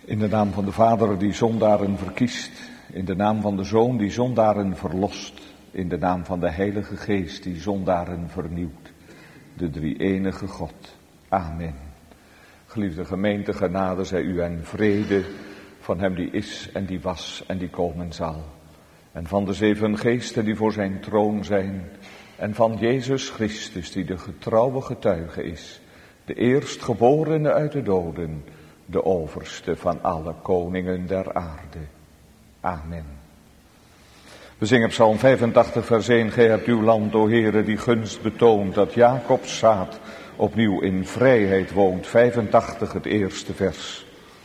In de naam van de Vader die zondaren verkiest, in de naam van de Zoon die zondaren verlost, in de naam van de Heilige Geest die zondaren vernieuwt, de drie-enige God. Amen. Geliefde gemeente, genade zij u en vrede van hem die is en die was en die komen zal. En van de 7 geesten die voor zijn troon zijn, en van Jezus Christus die de getrouwe getuige is, de eerstgeborene uit de doden, de overste van alle koningen der aarde. Amen. We zingen Psalm 85 vers 1. Gij hebt uw land, o Heere, die gunst betoont, dat Jacobs zaad opnieuw in vrijheid woont. 85, het eerste vers.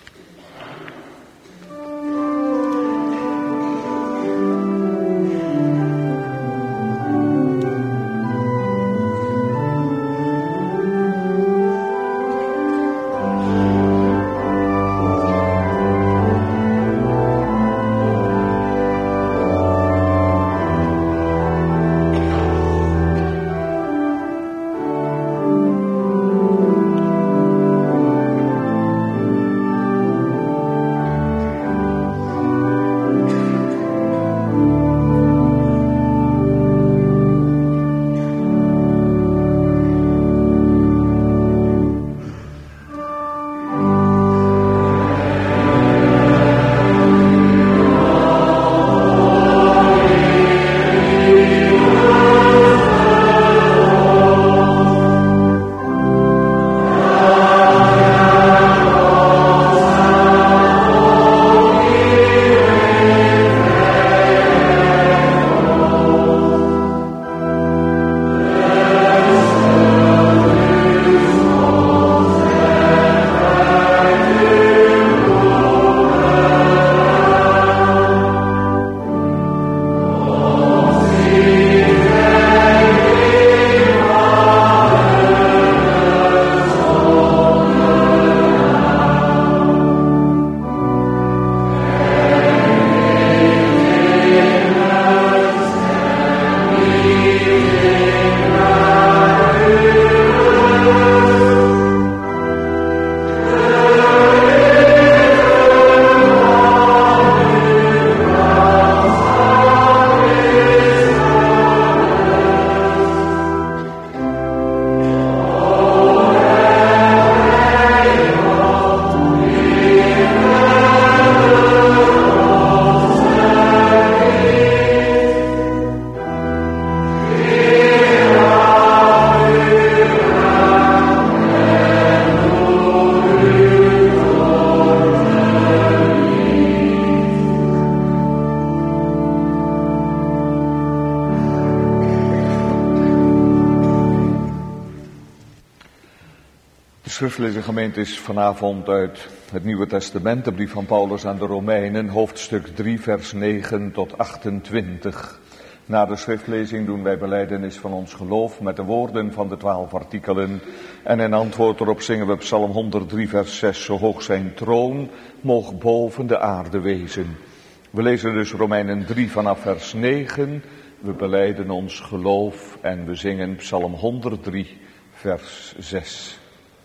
De schriftelijke gemeente is vanavond uit het Nieuwe Testament, de brief van Paulus aan de Romeinen, hoofdstuk 3, vers 9 tot 28. Na de schriftlezing doen wij belijdenis van ons geloof met de woorden van de 12 artikelen. En in antwoord erop zingen we Psalm 103, vers 6. Zo hoog zijn troon moog boven de aarde wezen. We lezen dus Romeinen 3 vanaf vers 9. We belijden ons geloof en we zingen Psalm 103, vers 6.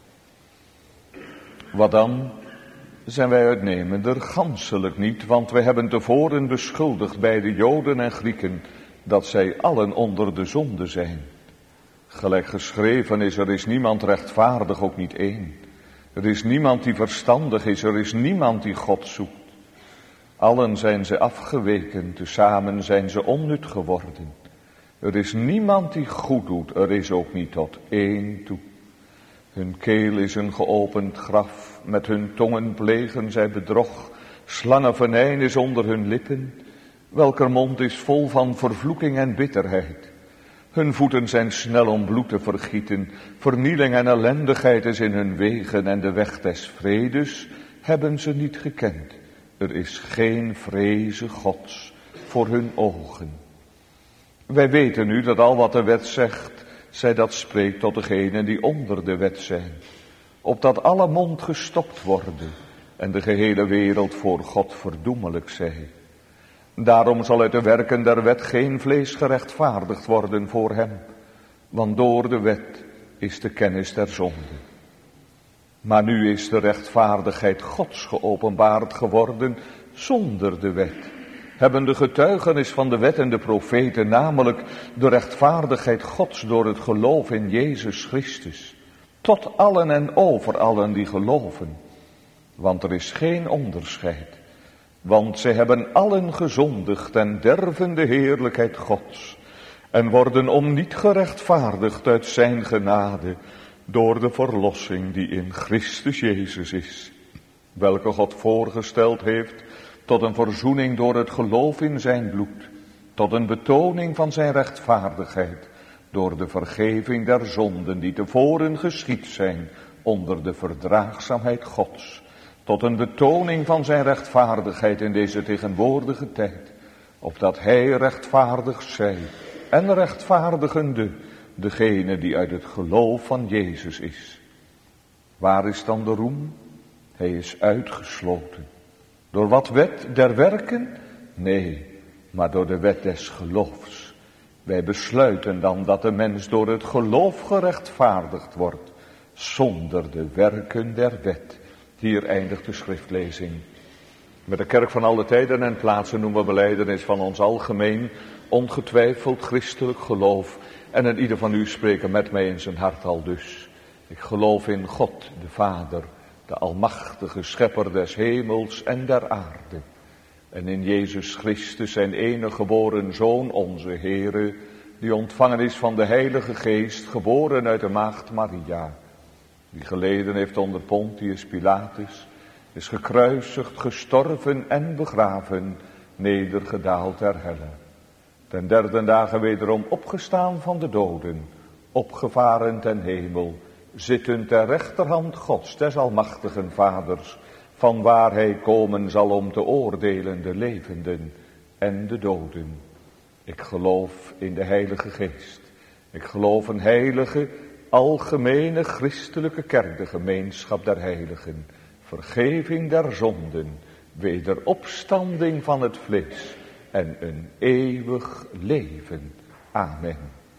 Wat dan? Zijn wij uitnemender? Ganselijk niet, want wij hebben tevoren beschuldigd bij de Joden en Grieken dat zij allen onder de zonde zijn. Gelijk geschreven is, er is niemand rechtvaardig, ook niet één. Er is niemand die verstandig is, er is niemand die God zoekt. Allen zijn ze afgeweken, tezamen zijn ze onnut geworden. Er is niemand die goed doet, er is ook niet tot één toe. Hun keel is een geopend graf, met hun tongen plegen zij bedrog. Slangenvenijn is onder hun lippen, welker mond is vol van vervloeking en bitterheid. Hun voeten zijn snel om bloed te vergieten, vernieling en ellendigheid is in hun wegen en de weg des vredes hebben ze niet gekend. Er is geen vreze Gods voor hun ogen. Wij weten nu dat al wat de wet zegt, zij dat spreekt tot degenen die onder de wet zijn, opdat alle mond gestopt worden en de gehele wereld voor God verdoemelijk zij. Daarom zal uit de werken der wet geen vlees gerechtvaardigd worden voor hem, want door de wet is de kennis der zonde. Maar nu is de rechtvaardigheid Gods geopenbaard geworden zonder de wet. Hebben de getuigenis van de wet en de profeten, namelijk de rechtvaardigheid Gods door het geloof in Jezus Christus, tot allen en over allen die geloven. Want er is geen onderscheid. Want zij hebben allen gezondigd en derven de heerlijkheid Gods. En worden om niet gerechtvaardigd uit zijn genade, door de verlossing die in Christus Jezus is. Welke God voorgesteld heeft tot een verzoening door het geloof in zijn bloed. Tot een betoning van zijn rechtvaardigheid, door de vergeving der zonden die tevoren geschied zijn onder de verdraagzaamheid Gods. Tot een betoning van zijn rechtvaardigheid in deze tegenwoordige tijd, opdat hij rechtvaardig zij en rechtvaardigende degene die uit het geloof van Jezus is. Waar is dan de roem? Hij is uitgesloten. Door wat wet der werken? Nee, maar door de wet des geloofs. Wij besluiten dan dat de mens door het geloof gerechtvaardigd wordt, zonder de werken der wet. Hier eindigt de schriftlezing. Met de kerk van alle tijden en plaatsen noemen we belijdenis van ons algemeen, ongetwijfeld christelijk geloof. En in ieder van u spreken met mij in zijn hart al dus. Ik geloof in God, de Vader, de almachtige schepper des hemels en der aarde. En in Jezus Christus, zijn enige geboren Zoon, onze Heere, die ontvangen is van de Heilige Geest, geboren uit de maagd Maria, die geleden heeft onder Pontius Pilatus, is gekruisigd, gestorven en begraven, nedergedaald ter helle. Ten derde dagen wederom opgestaan van de doden, opgevaren ten hemel, zitten ter rechterhand Gods, des almachtigen Vaders, van waar hij komen zal om te oordelen de levenden en de doden. Ik geloof in de Heilige Geest. Ik geloof een heilige, algemene christelijke kerk, de gemeenschap der heiligen, vergeving der zonden, wederopstanding van het vlees en een eeuwig leven. Amen.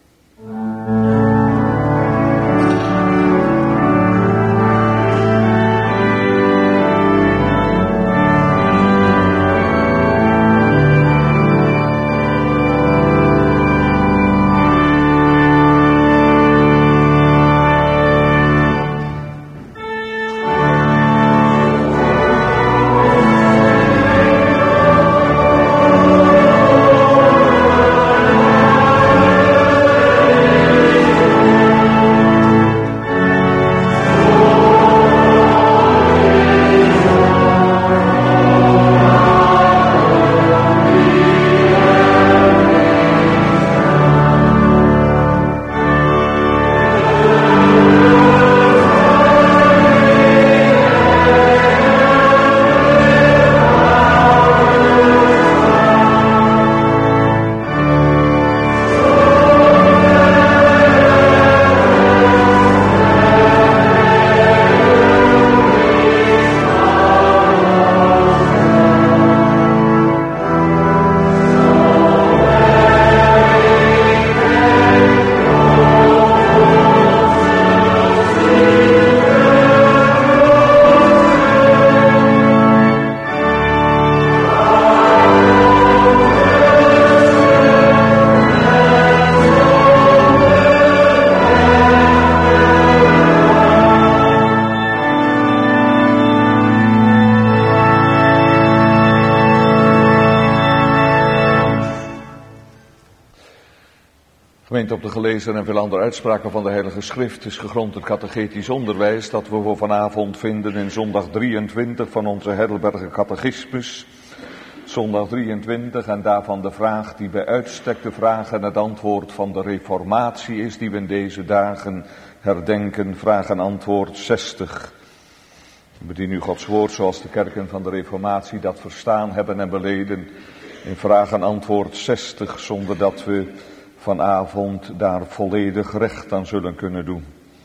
Op de gelezen en veel andere uitspraken van de Heilige Schrift is gegrond het catechetisch onderwijs dat we voor vanavond vinden in zondag 23 van onze Heidelberger catechismus. Zondag 23 en daarvan de vraag die bij uitstek de vraag en het antwoord van de reformatie is, die we in deze dagen herdenken, vraag en antwoord 60. We bedienen nu Gods woord zoals de kerken van de reformatie dat verstaan hebben en beleden in vraag en antwoord 60, zonder dat we vanavond daar volledig recht aan zullen kunnen doen.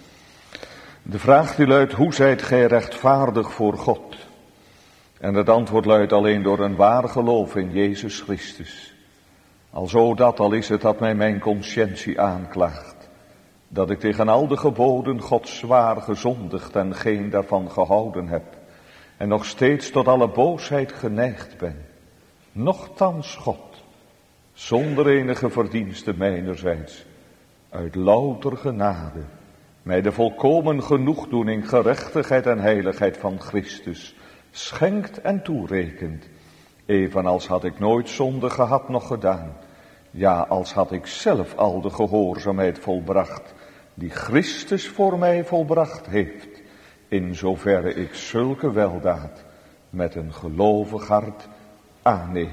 De vraag die luidt, hoe zijt gij rechtvaardig voor God? En het antwoord luidt alleen door een waar geloof in Jezus Christus. Alzo dat, al is het dat mij mijn conscientie aanklaagt. dat ik tegen al de geboden Gods zwaar gezondigd en geen daarvan gehouden heb, en nog steeds tot alle boosheid geneigd ben. Nochtans God, zonder enige verdienste mijnerzijds, uit louter genade, mij de volkomen genoegdoening, gerechtigheid en heiligheid van Christus schenkt en toerekent, evenals had ik nooit zonde gehad noch gedaan, ja, als had ik zelf al de gehoorzaamheid volbracht, die Christus voor mij volbracht heeft, in zoverre ik zulke weldaad met een gelovig hart aanneem.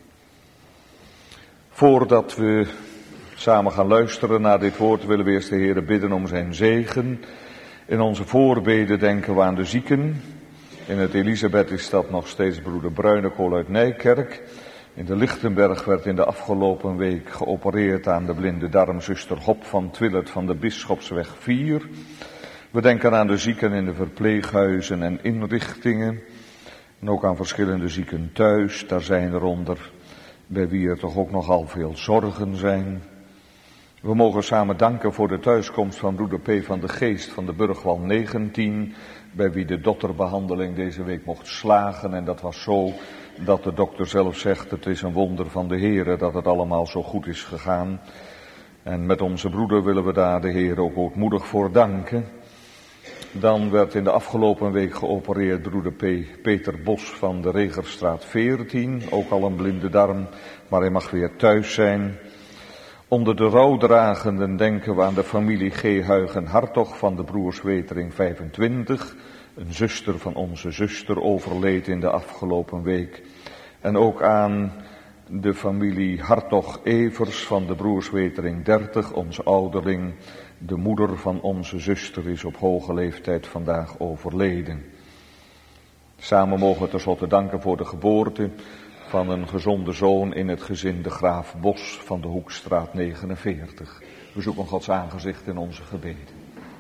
Voordat we samen gaan luisteren naar dit woord, willen we eerst de Heere bidden om zijn zegen. In onze voorbeden denken we aan de zieken. In het Elisabeth is dat nog steeds broeder Bruinekool uit Nijkerk. In de Lichtenberg werd in de afgelopen week geopereerd aan de blinde darm zuster Hop van Twillert van de Bisschopsweg 4. We denken aan de zieken in de verpleeghuizen en inrichtingen. En ook aan verschillende zieken thuis. Daar zijn er onder bij wie er toch ook nogal veel zorgen zijn. We mogen samen danken voor de thuiskomst van broeder P. van de Geest van de Burgwal 19, bij wie de dotterbehandeling deze week mocht slagen. En dat was zo dat de dokter zelf zegt, het is een wonder van de Heere dat het allemaal zo goed is gegaan. En met onze broeder willen we daar de Heer ook ootmoedig voor danken. Dan werd in de afgelopen week geopereerd broeder Peter Bos van de Regerstraat 14, ook al een blinde darm, maar hij mag weer thuis zijn. Onder de rouwdragenden denken we aan de familie G. Huigen-Hartog van de Broers Wetering 25. Een zuster van onze zuster overleed in de afgelopen week. En ook aan de familie Hartog-Evers van de Broers Wetering 30, onze ouderling. De moeder van onze zuster is op hoge leeftijd vandaag overleden. Samen mogen we tenslotte danken voor de geboorte van een gezonde zoon in het gezin de Graaf Bos van de Hoekstraat 49. We zoeken Gods aangezicht in onze gebeden.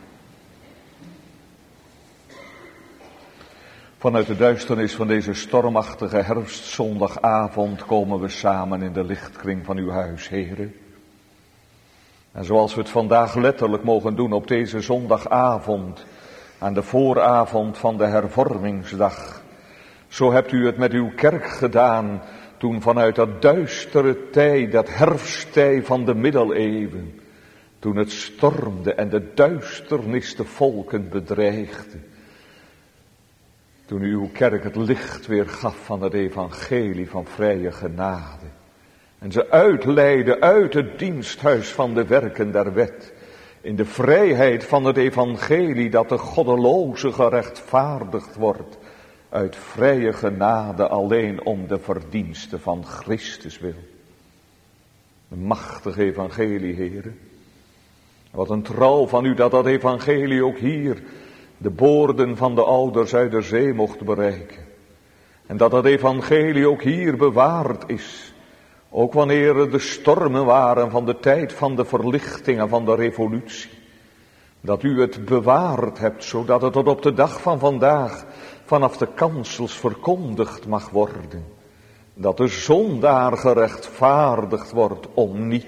Vanuit de duisternis van deze stormachtige herfstzondagavond komen we samen in de lichtkring van uw huis, Heere. En zoals we het vandaag letterlijk mogen doen op deze zondagavond, aan de vooravond van de hervormingsdag, zo hebt u het met uw kerk gedaan toen vanuit dat duistere tij, dat herfsttij van de middeleeuwen, toen het stormde en de duisternis de volken bedreigde. Toen u uw kerk het licht weer gaf van het evangelie van vrije genade. En ze uitleidde uit het diensthuis van de werken der wet. In de vrijheid van het evangelie dat de goddeloze gerechtvaardigd wordt. Uit vrije genade alleen om de verdiensten van Christus wil. Een machtig evangelie, heren. Wat een trouw van u dat dat evangelie ook hier de boorden van de ouders uit de zee mocht bereiken. En dat dat evangelie ook hier bewaard is. Ook wanneer er de stormen waren van de tijd van de verlichting en van de revolutie. Dat u het bewaard hebt, zodat het tot op de dag van vandaag vanaf de kansels verkondigd mag worden. Dat de zondaar gerechtvaardigd wordt om niet.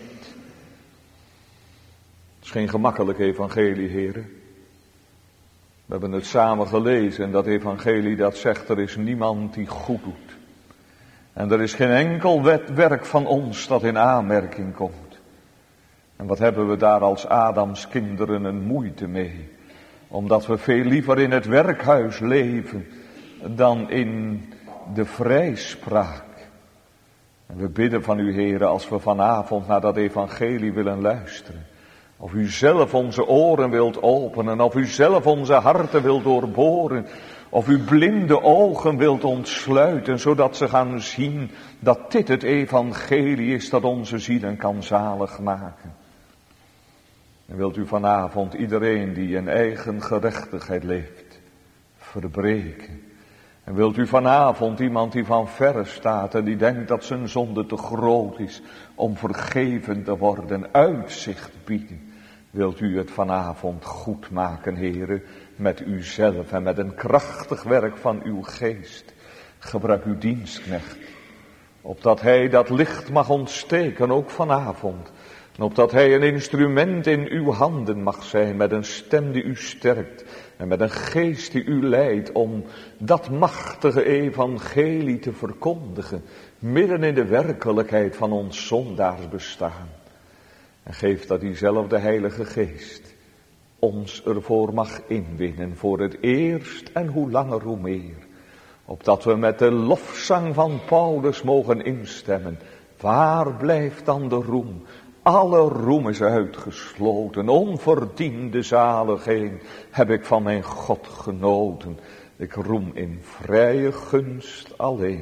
Het is geen gemakkelijk evangelie, heren. We hebben het samen gelezen en dat evangelie dat zegt, er is niemand die goed doet. En er is geen enkel werk van ons dat in aanmerking komt. En wat hebben we daar als Adams kinderen een moeite mee? Omdat we veel liever in het werkhuis leven dan in de vrijspraak. En we bidden van u, heren, als we vanavond naar dat evangelie willen luisteren. Of u zelf onze oren wilt openen, of u zelf onze harten wilt doorboren. Of u blinde ogen wilt ontsluiten, zodat ze gaan zien dat dit het evangelie is dat onze zielen kan zalig maken. En wilt u vanavond iedereen die in eigen gerechtigheid leeft, verbreken. En wilt u vanavond iemand die van verre staat en die denkt dat zijn zonde te groot is om vergeven te worden, uitzicht bieden. Wilt u het vanavond goed maken, heren, met uzelf en met een krachtig werk van uw geest. Gebruik uw dienstknecht, opdat hij dat licht mag ontsteken, ook vanavond. Opdat hij een instrument in uw handen mag zijn, met een stem die u sterkt en met een geest die u leidt, om dat machtige evangelie te verkondigen, midden in de werkelijkheid van ons zondaars bestaan. En geef dat diezelfde Heilige Geest ons ervoor mag inwinnen, voor het eerst en hoe langer hoe meer. Opdat we met de lofzang van Paulus mogen instemmen. Waar blijft dan de roem? Alle roem is uitgesloten, onverdiende zaligheid heb ik van mijn God genoten. Ik roem in vrije gunst alleen.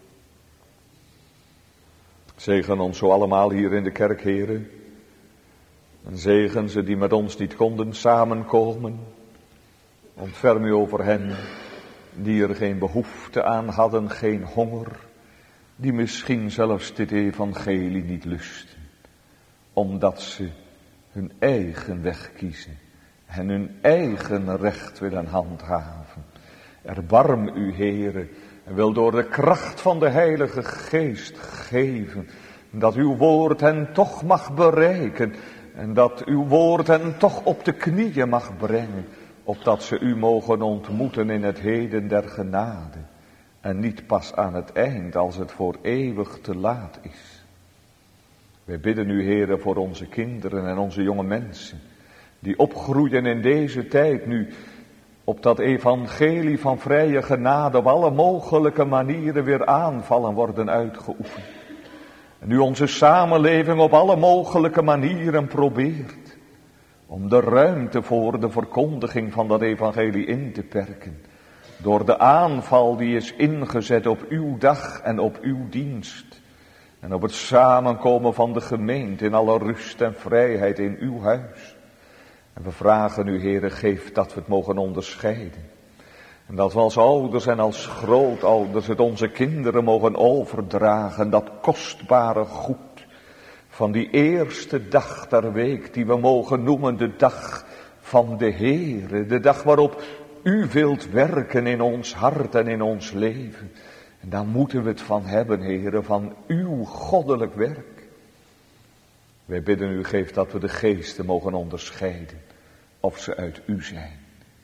Zegen ons zo allemaal hier in de kerk, heren. En zegen ze die met ons niet konden samenkomen. Ontferm u over hen die er geen behoefte aan hadden, geen honger. Die misschien zelfs dit evangelie niet lusten. Omdat ze hun eigen weg kiezen. En hun eigen recht willen handhaven. Erbarm u, Heere, en wil door de kracht van de Heilige Geest geven. Dat uw woord hen toch mag bereiken. En dat uw woord hen toch op de knieën mag brengen. Opdat ze u mogen ontmoeten in het heden der genade. En niet pas aan het eind, als het voor eeuwig te laat is. Wij bidden u, Heere, voor onze kinderen en onze jonge mensen. Die opgroeien in deze tijd nu. Op dat evangelie van vrije genade op alle mogelijke manieren weer aanvallen worden uitgeoefend. En nu onze samenleving op alle mogelijke manieren probeert. Om de ruimte voor de verkondiging van dat evangelie in te perken. Door de aanval die is ingezet op uw dag en op uw dienst. En op het samenkomen van de gemeente in alle rust en vrijheid in uw huis. En we vragen u, Heere, geef dat we het mogen onderscheiden. En dat we als ouders en als grootouders het onze kinderen mogen overdragen. Dat kostbare goed van die eerste dag der week die we mogen noemen de dag van de Heere. De dag waarop u wilt werken in ons hart en in ons leven. En daar moeten we het van hebben, Heere, van uw goddelijk werk. Wij bidden u, geef dat we de geesten mogen onderscheiden, of ze uit u zijn.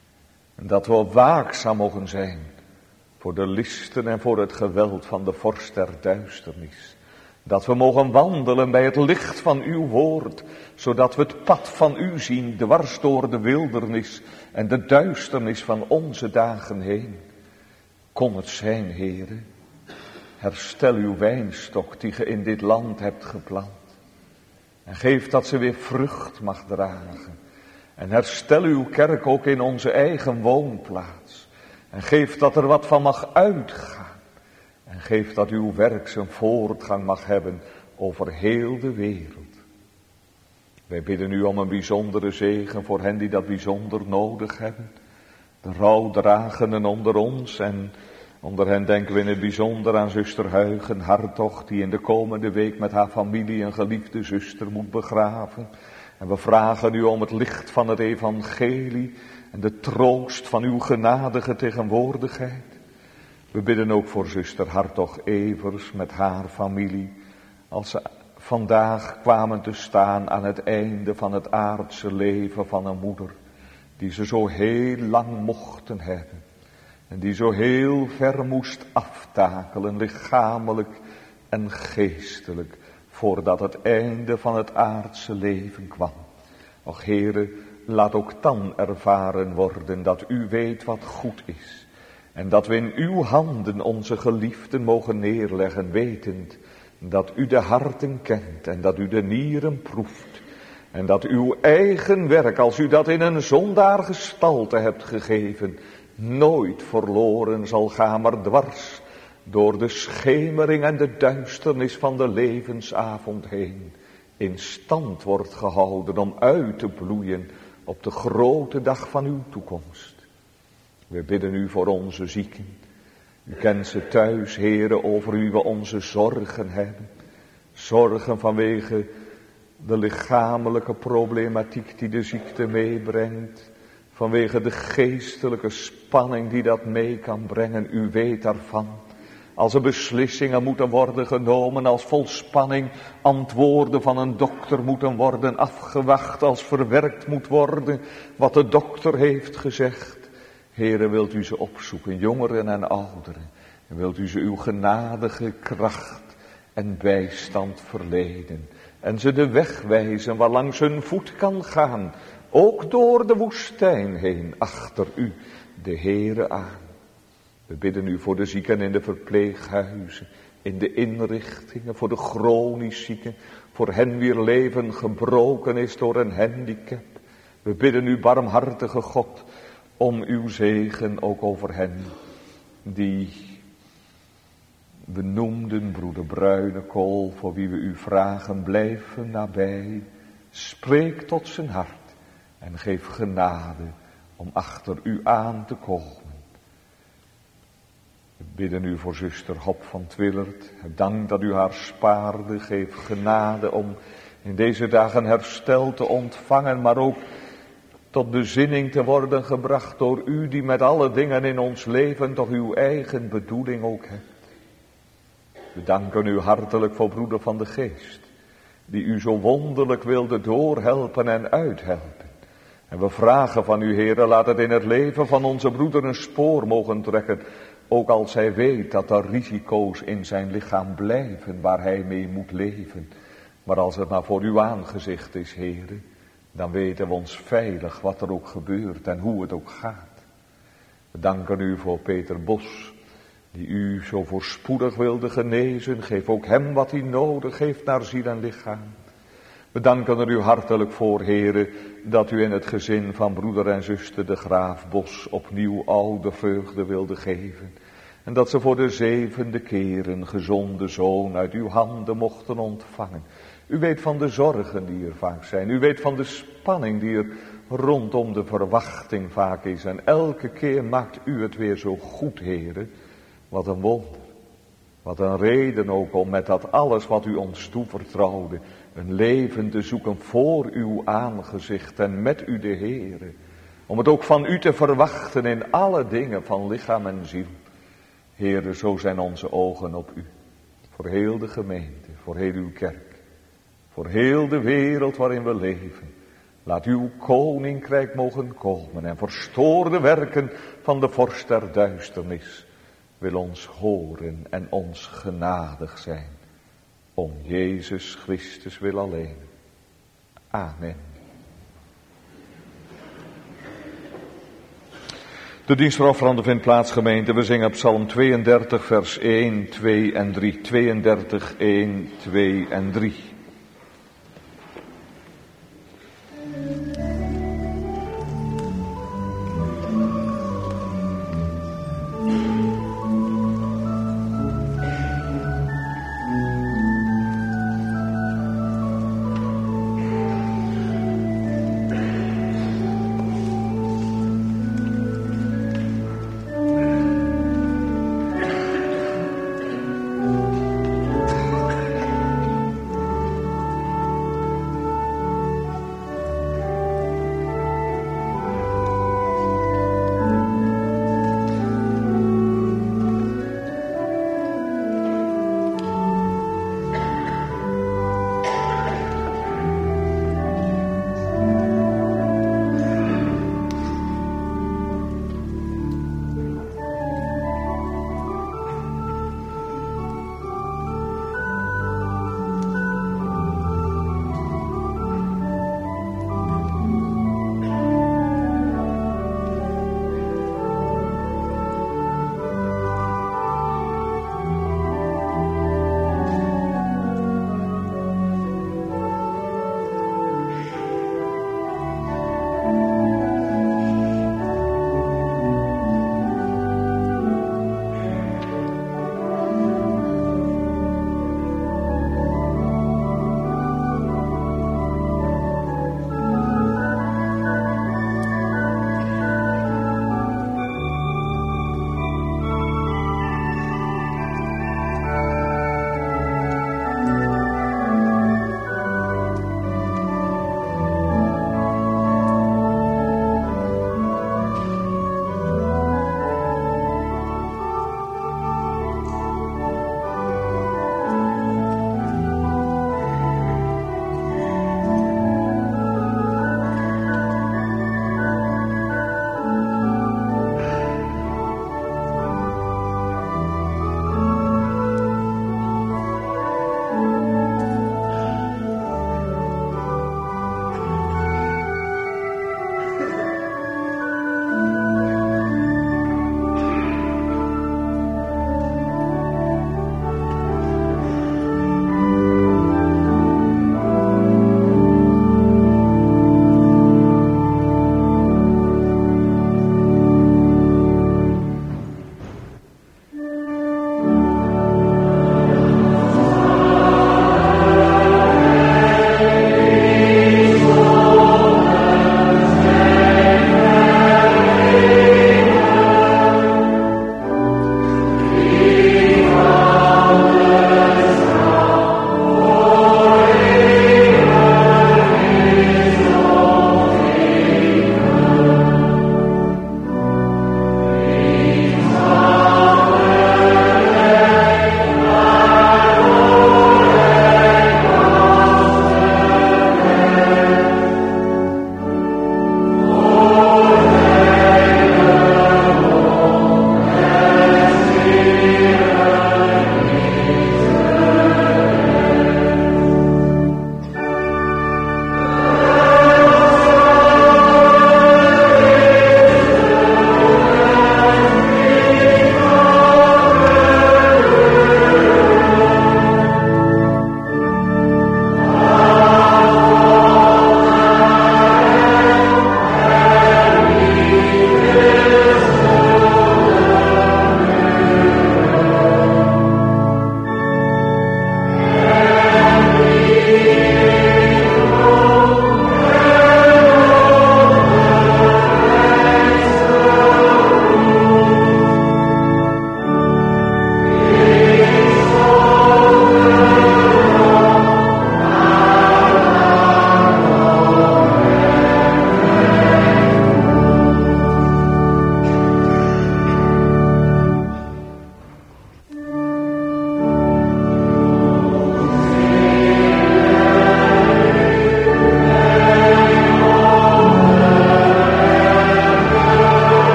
En dat we waakzaam mogen zijn voor de listen en voor het geweld van de vorst der duisternis. Dat we mogen wandelen bij het licht van uw woord, zodat we het pad van u zien, dwars door de wildernis en de duisternis van onze dagen heen. Kon het zijn, Heere, herstel uw wijnstok die ge in dit land hebt geplant. En geef dat ze weer vrucht mag dragen. En herstel uw kerk ook in onze eigen woonplaats. En geef dat er wat van mag uitgaan. En geef dat uw werk zijn voortgang mag hebben over heel de wereld. Wij bidden u om een bijzondere zegen voor hen die dat bijzonder nodig hebben. De rouwdragenden onder ons en onder hen denken we in het bijzonder aan zuster Huigen Hartog, die in de komende week met haar familie een geliefde zuster moet begraven. En we vragen u om het licht van het evangelie en de troost van uw genadige tegenwoordigheid. We bidden ook voor zuster Hartog Evers met haar familie, als ze vandaag kwamen te staan aan het einde van het aardse leven van een moeder, die ze zo heel lang mochten hebben. En die zo heel ver moest aftakelen, lichamelijk en geestelijk, voordat het einde van het aardse leven kwam. Och Heere, laat ook dan ervaren worden dat u weet wat goed is. En dat we in uw handen onze geliefden mogen neerleggen, wetend dat u de harten kent en dat u de nieren proeft. En dat uw eigen werk, als u dat in een zondaar gestalte hebt gegeven, nooit verloren zal gaan, maar dwars door de schemering en de duisternis van de levensavond heen in stand wordt gehouden om uit te bloeien op de grote dag van uw toekomst. We bidden u voor onze zieken. U kent ze thuis, Heere, over wie we onze zorgen hebben. Zorgen vanwege de lichamelijke problematiek die de ziekte meebrengt. Vanwege de geestelijke spanning die dat mee kan brengen. U weet daarvan. Als er beslissingen moeten worden genomen, als vol spanning antwoorden van een dokter moeten worden afgewacht, als verwerkt moet worden wat de dokter heeft gezegd. Heere, wilt u ze opzoeken, jongeren en ouderen. En wilt u ze uw genadige kracht en bijstand verlenen. En ze de weg wijzen waarlangs hun voet kan gaan. Ook door de woestijn heen, achter u, de Heere aan. We bidden u voor de zieken in de verpleeghuizen, in de inrichtingen, voor de chronisch zieken, voor hen wier leven gebroken is door een handicap. We bidden u, barmhartige God, om uw zegen ook over hen die we noemden, broeder Bruinekool, voor wie we u vragen, blijven nabij. Spreek tot zijn hart en geef genade om achter u aan te komen. We bidden u voor zuster Hop van Twillert. Dank dat u haar spaarde. Geef genade om in deze dagen herstel te ontvangen, maar ook tot bezinning te worden gebracht door u die met alle dingen in ons leven toch uw eigen bedoeling ook hebt. We danken u hartelijk voor broeder van de Geest, die u zo wonderlijk wilde doorhelpen en uithelpen. En we vragen van u, Heere, laat het in het leven van onze broeder een spoor mogen trekken, ook als hij weet dat er risico's in zijn lichaam blijven waar hij mee moet leven. Maar als het maar voor uw aangezicht is, Heere, dan weten we ons veilig wat er ook gebeurt en hoe het ook gaat. We danken u voor Peter Bos, die u zo voorspoedig wilde genezen. Geef ook hem wat hij nodig heeft naar ziel en lichaam. We danken er u hartelijk voor, Heere, dat u in het gezin van broeder en zuster de Graaf Bos opnieuw oude vreugde wilde geven. En dat ze voor de 7e keer een gezonde zoon uit uw handen mochten ontvangen. U weet van de zorgen die er vaak zijn. U weet van de spanning die er rondom de verwachting vaak is. En elke keer maakt u het weer zo goed, Heere. Wat een wonder. Wat een reden ook om met dat alles wat u ons toevertrouwde, een leven te zoeken voor uw aangezicht en met u de Heere. Om het ook van u te verwachten in alle dingen van lichaam en ziel. Heere, zo zijn onze ogen op u. Voor heel de gemeente, voor heel uw kerk. Voor heel de wereld waarin we leven. Laat uw koninkrijk mogen komen en verstoor de werken van de vorst der duisternis. Wil ons horen en ons genadig zijn. Om Jezus Christus wil alleen. Amen. De dienst voor offeranden vindt plaats, gemeente. We zingen Psalm 32 vers 1, 2 en 3. 32, 1, 2 en 3.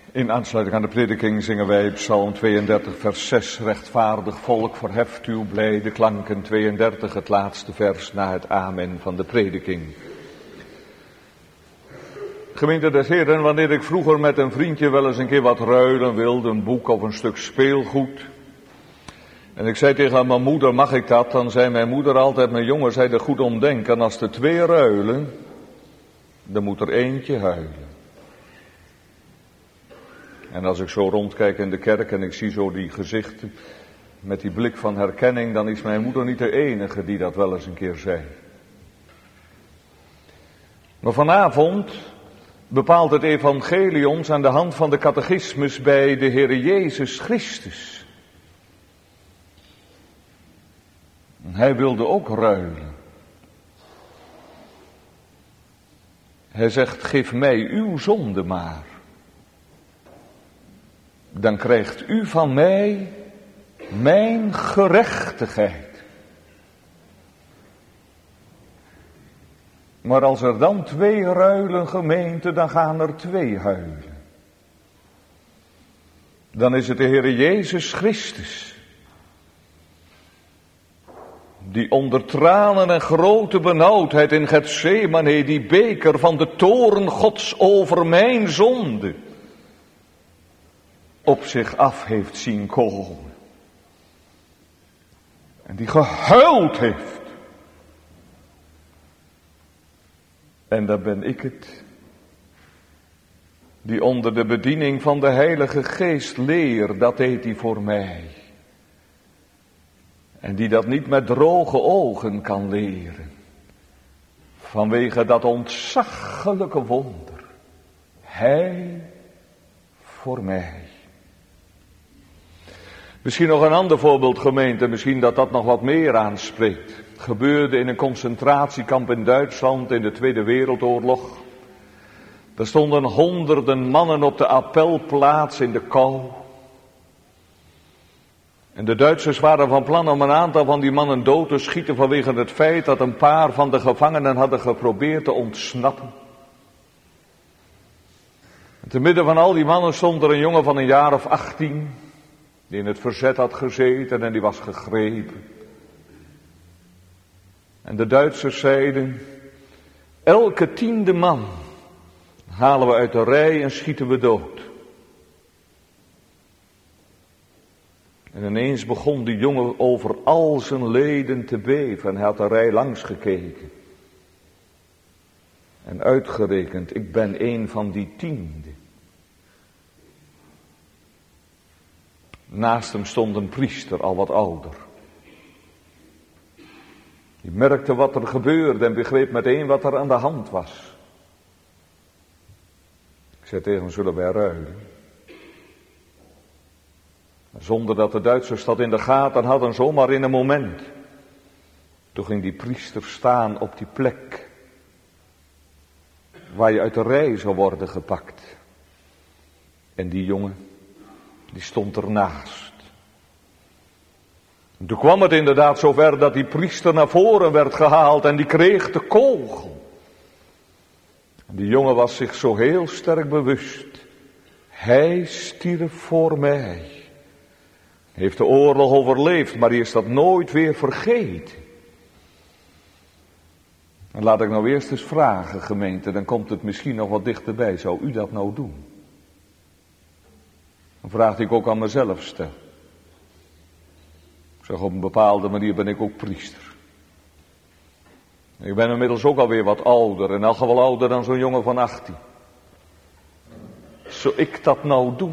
In aansluiting aan de prediking zingen wij Psalm 32 vers 6. Rechtvaardig volk, verheft uw blijde klanken. 32, het laatste vers na het amen van de prediking. Gemeente des Heren, wanneer ik vroeger met een vriendje wel eens een keer wat ruilen wilde, een boek of een stuk speelgoed. En ik zei tegen mijn moeder, mag ik dat? Dan zei mijn moeder altijd, mijn jongen, zei er goed om denken. Als er 2 ruilen, dan moet er eentje huilen. En als ik zo rondkijk in de kerk en ik zie zo die gezichten met die blik van herkenning, dan is mijn moeder niet de enige die dat wel eens een keer zei. Maar vanavond bepaalt het evangelie ons aan de hand van de catechismus bij de Heere Jezus Christus. Hij wilde ook ruilen. Hij zegt, geef mij uw zonde maar. Dan krijgt u van mij mijn gerechtigheid. Maar als er dan 2 ruilen, gemeente, dan gaan er 2 huilen. Dan is het de Heere Jezus Christus, die onder tranen en grote benauwdheid in Getsemane die beker van de toorn Gods over mijn zonde op zich af heeft zien komen. En die gehuild heeft. En dan ben ik het, die onder de bediening van de Heilige Geest leer, dat deed hij voor mij. En die dat niet met droge ogen kan leren. Vanwege dat ontzaglijke wonder. Hij voor mij. Misschien nog een ander voorbeeld, gemeente, misschien dat nog wat meer aanspreekt. Het gebeurde in een concentratiekamp in Duitsland in de Tweede Wereldoorlog. Er stonden honderden mannen op de appelplaats in de kou. En de Duitsers waren van plan om een aantal van die mannen dood te schieten vanwege het feit dat een paar van de gevangenen hadden geprobeerd te ontsnappen. En te midden van al die mannen stond er een jongen van een jaar of 18... die in het verzet had gezeten en die was gegrepen. En de Duitsers zeiden, elke 10e man halen we uit de rij en schieten we dood. En ineens begon die jongen over al zijn leden te beven. Hij had de rij langs gekeken. En uitgerekend, ik ben een van die 10e. Naast hem stond een priester, al wat ouder. Die merkte wat er gebeurde en begreep meteen wat er aan de hand was. Ik zei tegen hem, zullen wij ruilen? Zonder dat de Duitsers dat in de gaten hadden, zomaar in een moment. Toen ging die priester staan op die plek waar je uit de rij zou worden gepakt. En die jongen, die stond ernaast. En toen kwam het inderdaad zover dat die priester naar voren werd gehaald en die kreeg de kogel. En die jongen was zich zo heel sterk bewust. Hij stierf voor mij. Heeft de oorlog overleefd, maar die is dat nooit weer vergeten. En laat ik nou eerst eens vragen, gemeente, dan komt het misschien nog wat dichterbij. Zou u dat nou doen? Een vraag die ik ook aan mezelf stel. Ik zeg, op een bepaalde manier ben ik ook priester. Ik ben inmiddels ook alweer wat ouder, en al geval ouder dan zo'n jongen van 18. Zou ik dat nou doen?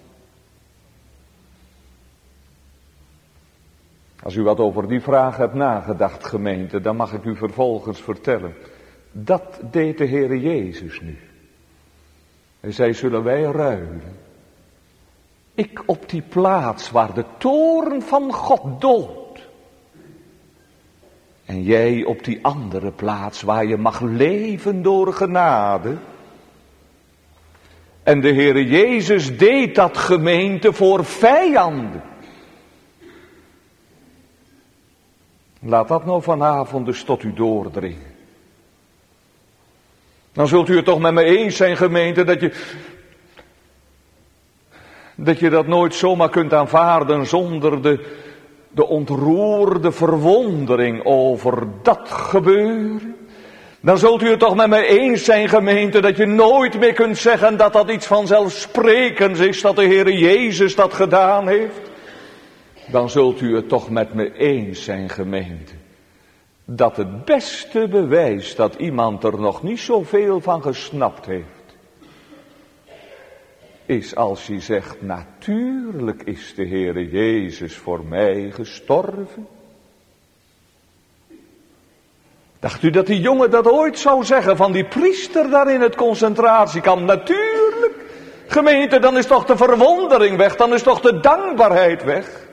Als u wat over die vraag hebt nagedacht, gemeente, dan mag ik u vervolgens vertellen. Dat deed de Heere Jezus nu. Hij zei, zullen wij ruilen? Ik op die plaats waar de toorn van God doodt. En jij op die andere plaats waar je mag leven door genade. En de Heere Jezus deed dat, gemeente, voor vijanden. Laat dat nou vanavond dus tot u doordringen. Dan zult u het toch met me eens zijn, gemeente, dat je Dat je dat nooit zomaar kunt aanvaarden zonder de ontroerde verwondering over dat gebeuren. Dan zult u het toch met mij eens zijn, gemeente, dat je nooit meer kunt zeggen dat dat iets vanzelfsprekends is, dat de Heere Jezus dat gedaan heeft. Dan zult u het toch met me eens zijn, gemeente, dat het beste bewijs dat iemand er nog niet zoveel van gesnapt heeft, is als hij zegt, natuurlijk is de Heere Jezus voor mij gestorven. Dacht u dat die jongen dat ooit zou zeggen van die priester daar in het concentratiekamp? Natuurlijk. Gemeente, dan is toch de verwondering weg, dan is toch de dankbaarheid weg.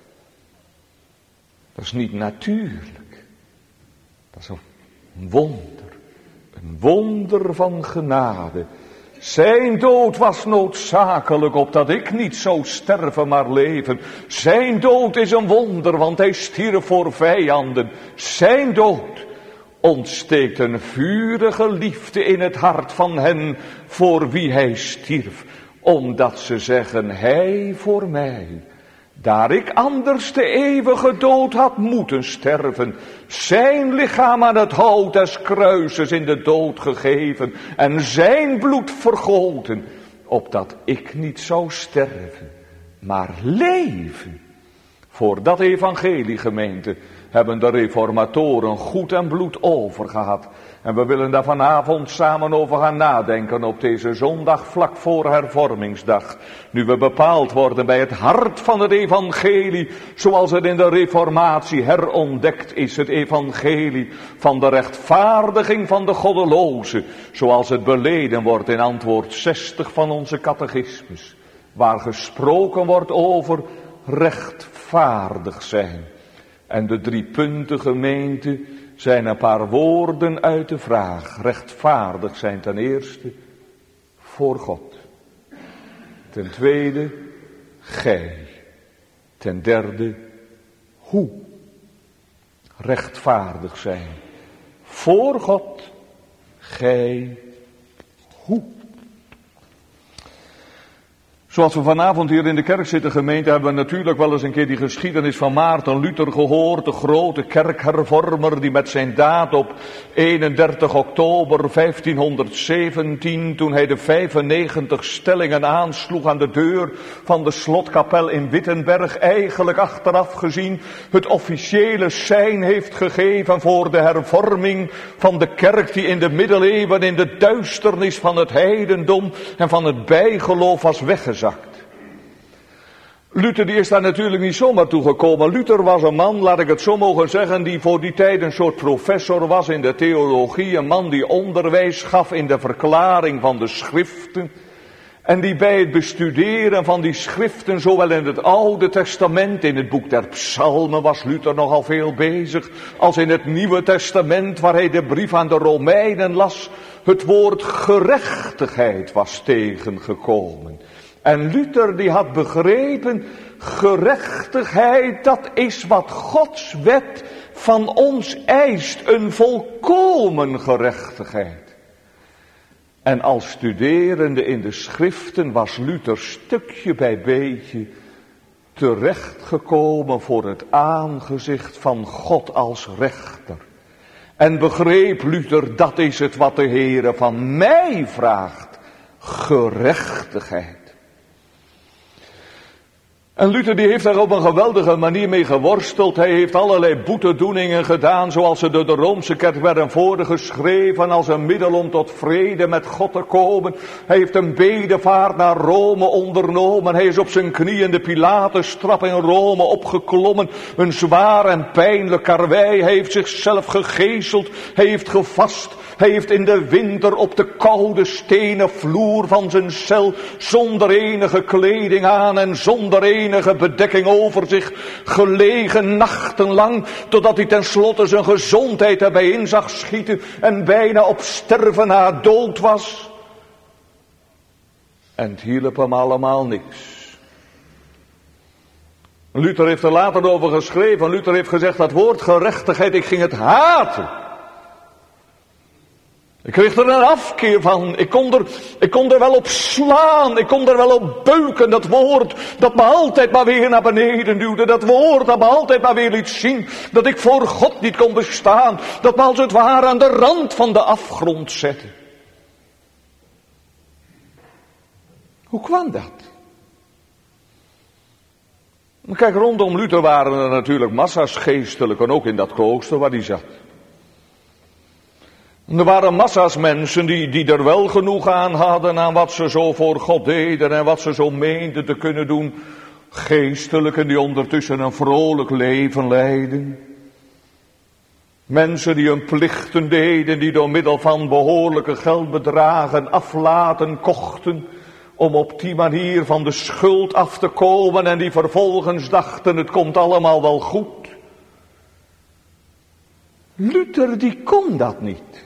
Dat is niet natuurlijk. Dat is een wonder. Een wonder van genade. Zijn dood was noodzakelijk opdat ik niet zou sterven maar leven. Zijn dood is een wonder, want hij stierf voor vijanden. Zijn dood ontsteekt een vurige liefde in het hart van hen voor wie hij stierf. Omdat ze zeggen, hij voor mij. Daar ik anders de eeuwige dood had moeten sterven. Zijn lichaam aan het hout des kruises in de dood gegeven. En zijn bloed vergoten. Opdat ik niet zou sterven, maar leven. Voor dat evangelie, gemeente, hebben de reformatoren goed en bloed over gehad. En we willen daar vanavond samen over gaan nadenken op deze zondag vlak voor hervormingsdag. Nu we bepaald worden bij het hart van het evangelie, zoals het in de reformatie herontdekt is. Het evangelie van de rechtvaardiging van de goddeloze, zoals het beleden wordt in antwoord 60 van onze catechismus. Waar gesproken wordt over rechtvaardig zijn. En de 3 punten, gemeente, zijn een paar woorden uit de vraag. Rechtvaardig zijn ten eerste voor God. Ten tweede, gij. Ten derde, hoe. Rechtvaardig zijn voor God, gij, hoe. Zoals we vanavond hier in de kerk zitten, gemeente, hebben we natuurlijk wel eens een keer die geschiedenis van Maarten Luther gehoord. De grote kerkhervormer die met zijn daad op 31 oktober 1517, toen hij de 95 stellingen aansloeg aan de deur van de slotkapel in Wittenberg, eigenlijk achteraf gezien het officiële sein heeft gegeven voor de hervorming van de kerk die in de middeleeuwen in de duisternis van het heidendom en van het bijgeloof was weggezakt. Luther die is daar natuurlijk niet zomaar toegekomen. Luther was een man, laat ik het zo mogen zeggen, die voor die tijd een soort professor was in de theologie. Een man die onderwijs gaf in de verklaring van de schriften. En die bij het bestuderen van die schriften, zowel in het Oude Testament, in het boek der Psalmen was Luther nogal veel bezig, als in het Nieuwe Testament, waar hij de brief aan de Romeinen las, het woord gerechtigheid was tegengekomen. En Luther die had begrepen, gerechtigheid, dat is wat Gods wet van ons eist, een volkomen gerechtigheid. En als studerende in de schriften was Luther stukje bij beetje terechtgekomen voor het aangezicht van God als rechter. En begreep Luther, dat is het wat de Heere van mij vraagt, gerechtigheid. En Luther die heeft daar op een geweldige manier mee geworsteld. Hij heeft allerlei boetedoeningen gedaan, zoals ze door de Roomse kerk werden voorgeschreven, als een middel om tot vrede met God te komen. Hij heeft een bedevaart naar Rome ondernomen. Hij is op zijn knieën de Pilatustrap in Rome opgeklommen. Een zwaar en pijnlijk karwei. Hij heeft zichzelf gegezeld. Hij heeft gevast. Hij heeft in de winter op de koude stenen vloer van zijn cel, zonder enige kleding aan en zonder enige bedekking over zich, gelegen nachtenlang, totdat hij tenslotte zijn gezondheid erbij in zag schieten en bijna op sterven na dood was. En het hielp hem allemaal niks. Luther heeft er later over geschreven. Luther heeft gezegd, dat woord gerechtigheid, ik ging het haten. Ik kreeg er een afkeer van. Ik kon er wel op slaan. Ik kon er wel op beuken. Dat woord dat me altijd maar weer naar beneden duwde. Dat woord dat me altijd maar weer liet zien dat ik voor God niet kon bestaan. Dat me als het ware aan de rand van de afgrond zette. Hoe kwam dat? Kijk, rondom Luther waren er natuurlijk massa's geestelijken, ook in dat klooster waar hij zat. Er waren massa's mensen die er wel genoeg aan hadden aan wat ze zo voor God deden en wat ze zo meenden te kunnen doen. Geestelijken die ondertussen een vrolijk leven leidden. Mensen die hun plichten deden, die door middel van behoorlijke geldbedragen aflaten kochten, om op die manier van de schuld af te komen en die vervolgens dachten het komt allemaal wel goed. Luther die kon dat niet.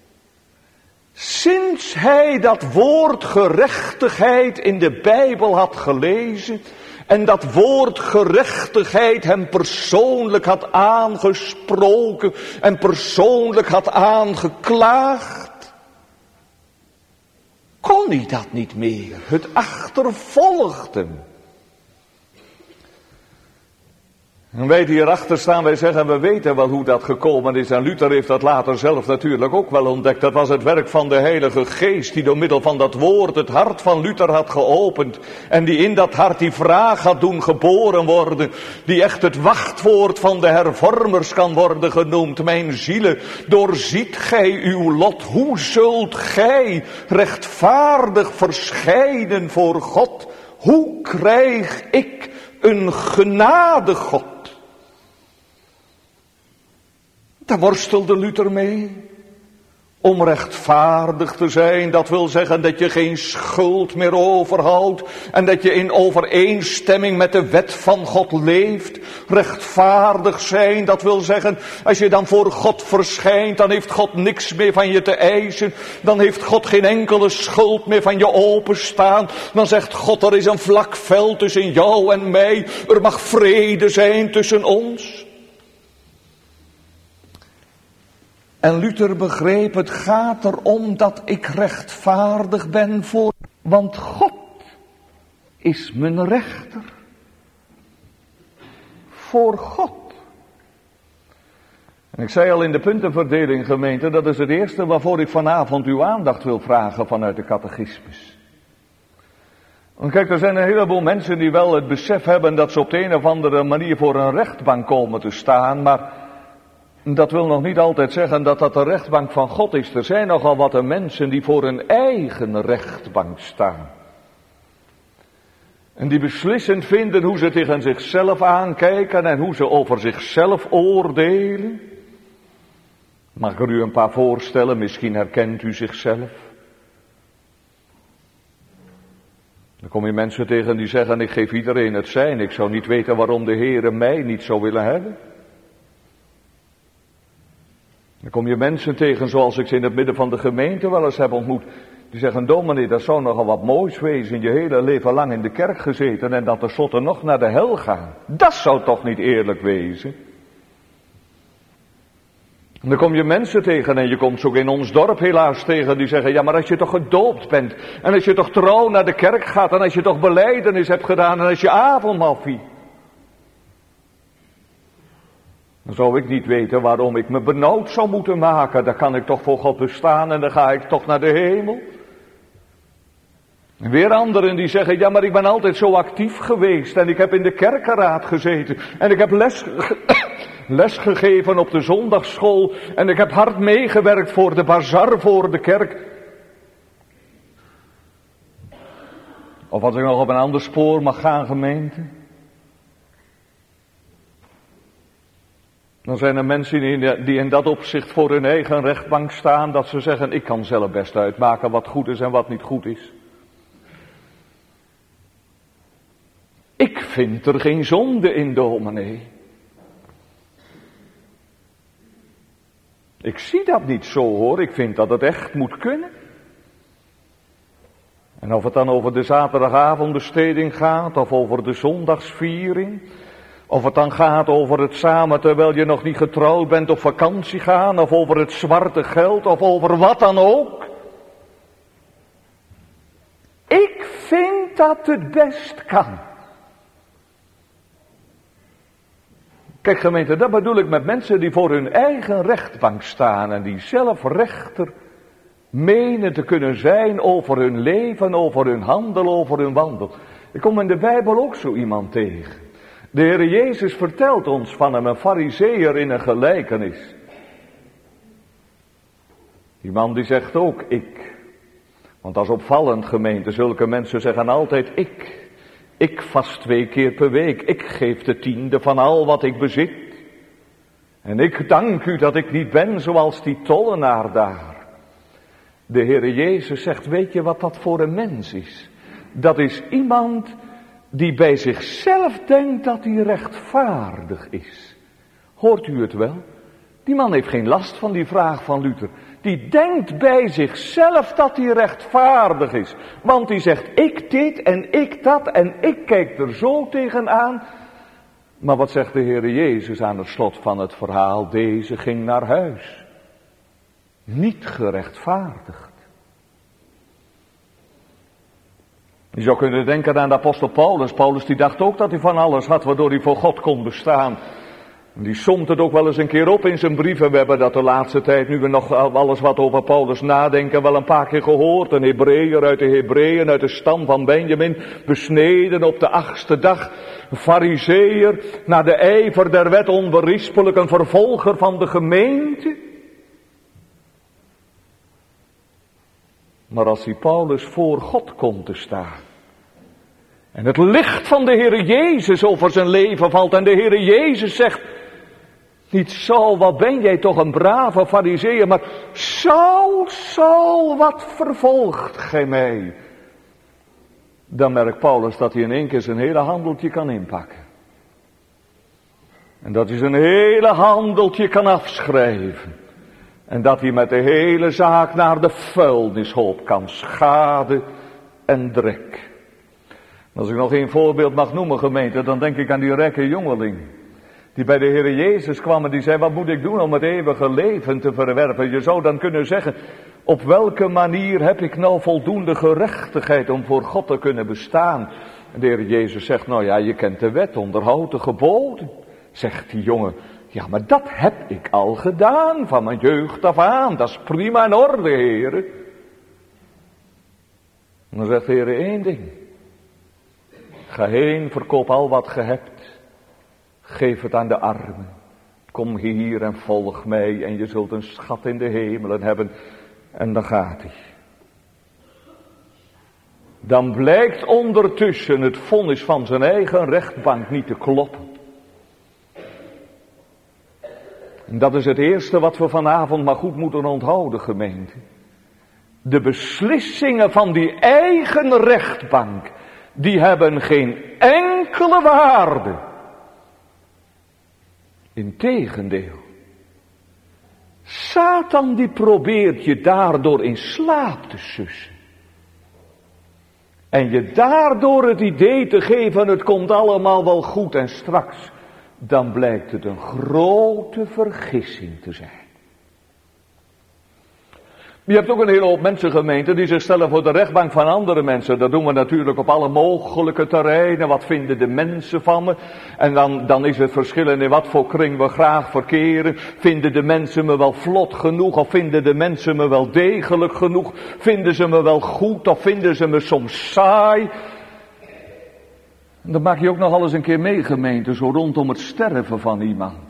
Sinds hij dat woord gerechtigheid in de Bijbel had gelezen en dat woord gerechtigheid hem persoonlijk had aangesproken en persoonlijk had aangeklaagd, kon hij dat niet meer. Het achtervolgde hem. En wij die hierachter staan, wij zeggen, we weten wel hoe dat gekomen is. En Luther heeft dat later zelf natuurlijk ook wel ontdekt. Dat was het werk van de Heilige Geest, die door middel van dat woord het hart van Luther had geopend. En die in dat hart die vraag had doen geboren worden. Die echt het wachtwoord van de hervormers kan worden genoemd. Mijn zielen, doorziet gij uw lot. Hoe zult gij rechtvaardig verschijnen voor God? Hoe krijg ik een genadegod? Daar worstelde Luther mee. Om rechtvaardig te zijn, dat wil zeggen dat je geen schuld meer overhoudt. En dat je in overeenstemming met de wet van God leeft. Rechtvaardig zijn, dat wil zeggen, als je dan voor God verschijnt, dan heeft God niks meer van je te eisen. Dan heeft God geen enkele schuld meer van je openstaan. Dan zegt God, er is een vlak veld tussen jou en mij. Er mag vrede zijn tussen ons. En Luther begreep, het gaat erom dat ik rechtvaardig ben voor, want God is mijn rechter. Voor God. En ik zei al in de puntenverdeling, gemeente, dat is het eerste waarvoor ik vanavond uw aandacht wil vragen vanuit de catechismus. Want kijk, er zijn een heleboel mensen die wel het besef hebben dat ze op de een of andere manier voor een rechtbank komen te staan, maar dat wil nog niet altijd zeggen dat dat de rechtbank van God is. Er zijn nogal wat mensen die voor hun eigen rechtbank staan. En die beslissend vinden hoe ze tegen zichzelf aankijken en hoe ze over zichzelf oordelen. Mag ik er u een paar voorstellen, misschien herkent u zichzelf. Dan kom je mensen tegen die zeggen, ik geef iedereen het zijn. Ik zou niet weten waarom de Heere mij niet zou willen hebben. Dan kom je mensen tegen zoals ik ze in het midden van de gemeente wel eens heb ontmoet. Die zeggen, dominee, dat zou nogal wat moois wezen. Je hele leven lang in de kerk gezeten en dan tenslotte nog naar de hel gaan. Dat zou toch niet eerlijk wezen. En dan kom je mensen tegen en je komt ze ook in ons dorp helaas tegen. Die zeggen, ja maar als je toch gedoopt bent. En als je toch trouw naar de kerk gaat. En als je toch belijdenis hebt gedaan. En als je avondmaal viert. Dan zou ik niet weten waarom ik me benauwd zou moeten maken. Dan kan ik toch voor God bestaan en dan ga ik toch naar de hemel. En weer anderen die zeggen, ja maar ik ben altijd zo actief geweest. En ik heb in de kerkenraad gezeten. En ik heb les gegeven op de zondagsschool. En ik heb hard meegewerkt voor de bazar, voor de kerk. Of als ik nog op een ander spoor mag gaan, gemeente. Dan zijn er mensen die in dat opzicht voor hun eigen rechtbank staan. Dat ze zeggen, ik kan zelf best uitmaken wat goed is en wat niet goed is. Ik vind er geen zonde in, dominee. Ik zie dat niet zo hoor, ik vind dat het echt moet kunnen. En of het dan over de zaterdagavondbesteding gaat of over de zondagsviering. Of het dan gaat over het samen terwijl je nog niet getrouwd bent op vakantie gaan, of over het zwarte geld, of over wat dan ook. Ik vind dat het best kan. Kijk gemeente, dat bedoel ik met mensen die voor hun eigen rechtbank staan en die zelf rechter menen te kunnen zijn over hun leven, over hun handel, over hun wandel. Ik kom in de Bijbel ook zo iemand tegen. De Heer Jezus vertelt ons van hem, een farizeeër in een gelijkenis. Die man die zegt ook ik. Want dat is opvallend gemeente, zulke mensen zeggen altijd ik. Ik vast 2 keer per week, ik geef de 10e van al wat ik bezit. En ik dank u dat ik niet ben zoals die tollenaar daar. De Heer Jezus zegt, weet je wat dat voor een mens is? Dat is iemand die bij zichzelf denkt dat hij rechtvaardig is. Hoort u het wel? Die man heeft geen last van die vraag van Luther. Die denkt bij zichzelf dat hij rechtvaardig is. Want die zegt, ik dit en ik dat en ik kijk er zo tegenaan. Maar wat zegt de Heer Jezus aan het slot van het verhaal? Deze ging naar huis. Niet gerechtvaardigd. Je zou kunnen denken aan de apostel Paulus. Paulus die dacht ook dat hij van alles had waardoor hij voor God kon bestaan. Die somt het ook wel eens een keer op in zijn brieven. We hebben dat de laatste tijd, nu we nog alles wat over Paulus nadenken, wel een paar keer gehoord. Een Hebreeër uit de Hebreeën, uit de stam van Benjamin, besneden op de 8e dag. Een farizeeër, naar de ijver der wet onberispelijk, een vervolger van de gemeente. Maar als die Paulus voor God komt te staan, en het licht van de Heere Jezus over zijn leven valt, en de Heere Jezus zegt, niet Saul, wat ben jij toch een brave farizeeër, maar Saul, Saul, wat vervolgt gij mij? Dan merkt Paulus dat hij in één keer zijn hele handeltje kan inpakken. En dat hij zijn hele handeltje kan afschrijven. En dat hij met de hele zaak naar de vuilnishoop kan, schade en drek. Als ik nog één voorbeeld mag noemen, gemeente, dan denk ik aan die rijke jongeling. Die bij de Heer Jezus kwam en die zei, wat moet ik doen om het eeuwige leven te verwerven? Je zou dan kunnen zeggen, op welke manier heb ik nou voldoende gerechtigheid om voor God te kunnen bestaan? En de Heer Jezus zegt, nou ja, je kent de wet, onderhoud de geboden. Zegt die jongen, ja, maar dat heb ik al gedaan van mijn jeugd af aan. Dat is prima in orde, Heer. En dan zegt de Heer één ding. Ga heen, verkoop al wat ge hebt. Geef het aan de armen. Kom hier en volg mij en je zult een schat in de hemelen hebben. En dan gaat hij. Dan blijkt ondertussen het vonnis van zijn eigen rechtbank niet te kloppen. En dat is het eerste wat we vanavond maar goed moeten onthouden, gemeente. De beslissingen van die eigen rechtbank, die hebben geen enkele waarde. Integendeel. Satan die probeert je daardoor in slaap te sussen. En je daardoor het idee te geven, het komt allemaal wel goed en straks. Dan blijkt het een grote vergissing te zijn. Je hebt ook een hele hoop mensen, gemeente, die zich stellen voor de rechtbank van andere mensen. Dat doen we natuurlijk op alle mogelijke terreinen. Wat vinden de mensen van me? En dan is het verschillend in wat voor kring we graag verkeren. Vinden de mensen me wel vlot genoeg? Of vinden de mensen me wel degelijk genoeg? Vinden ze me wel goed? Of vinden ze me soms saai? En dat maak je ook nog alles een keer mee, gemeente, zo rondom het sterven van iemand.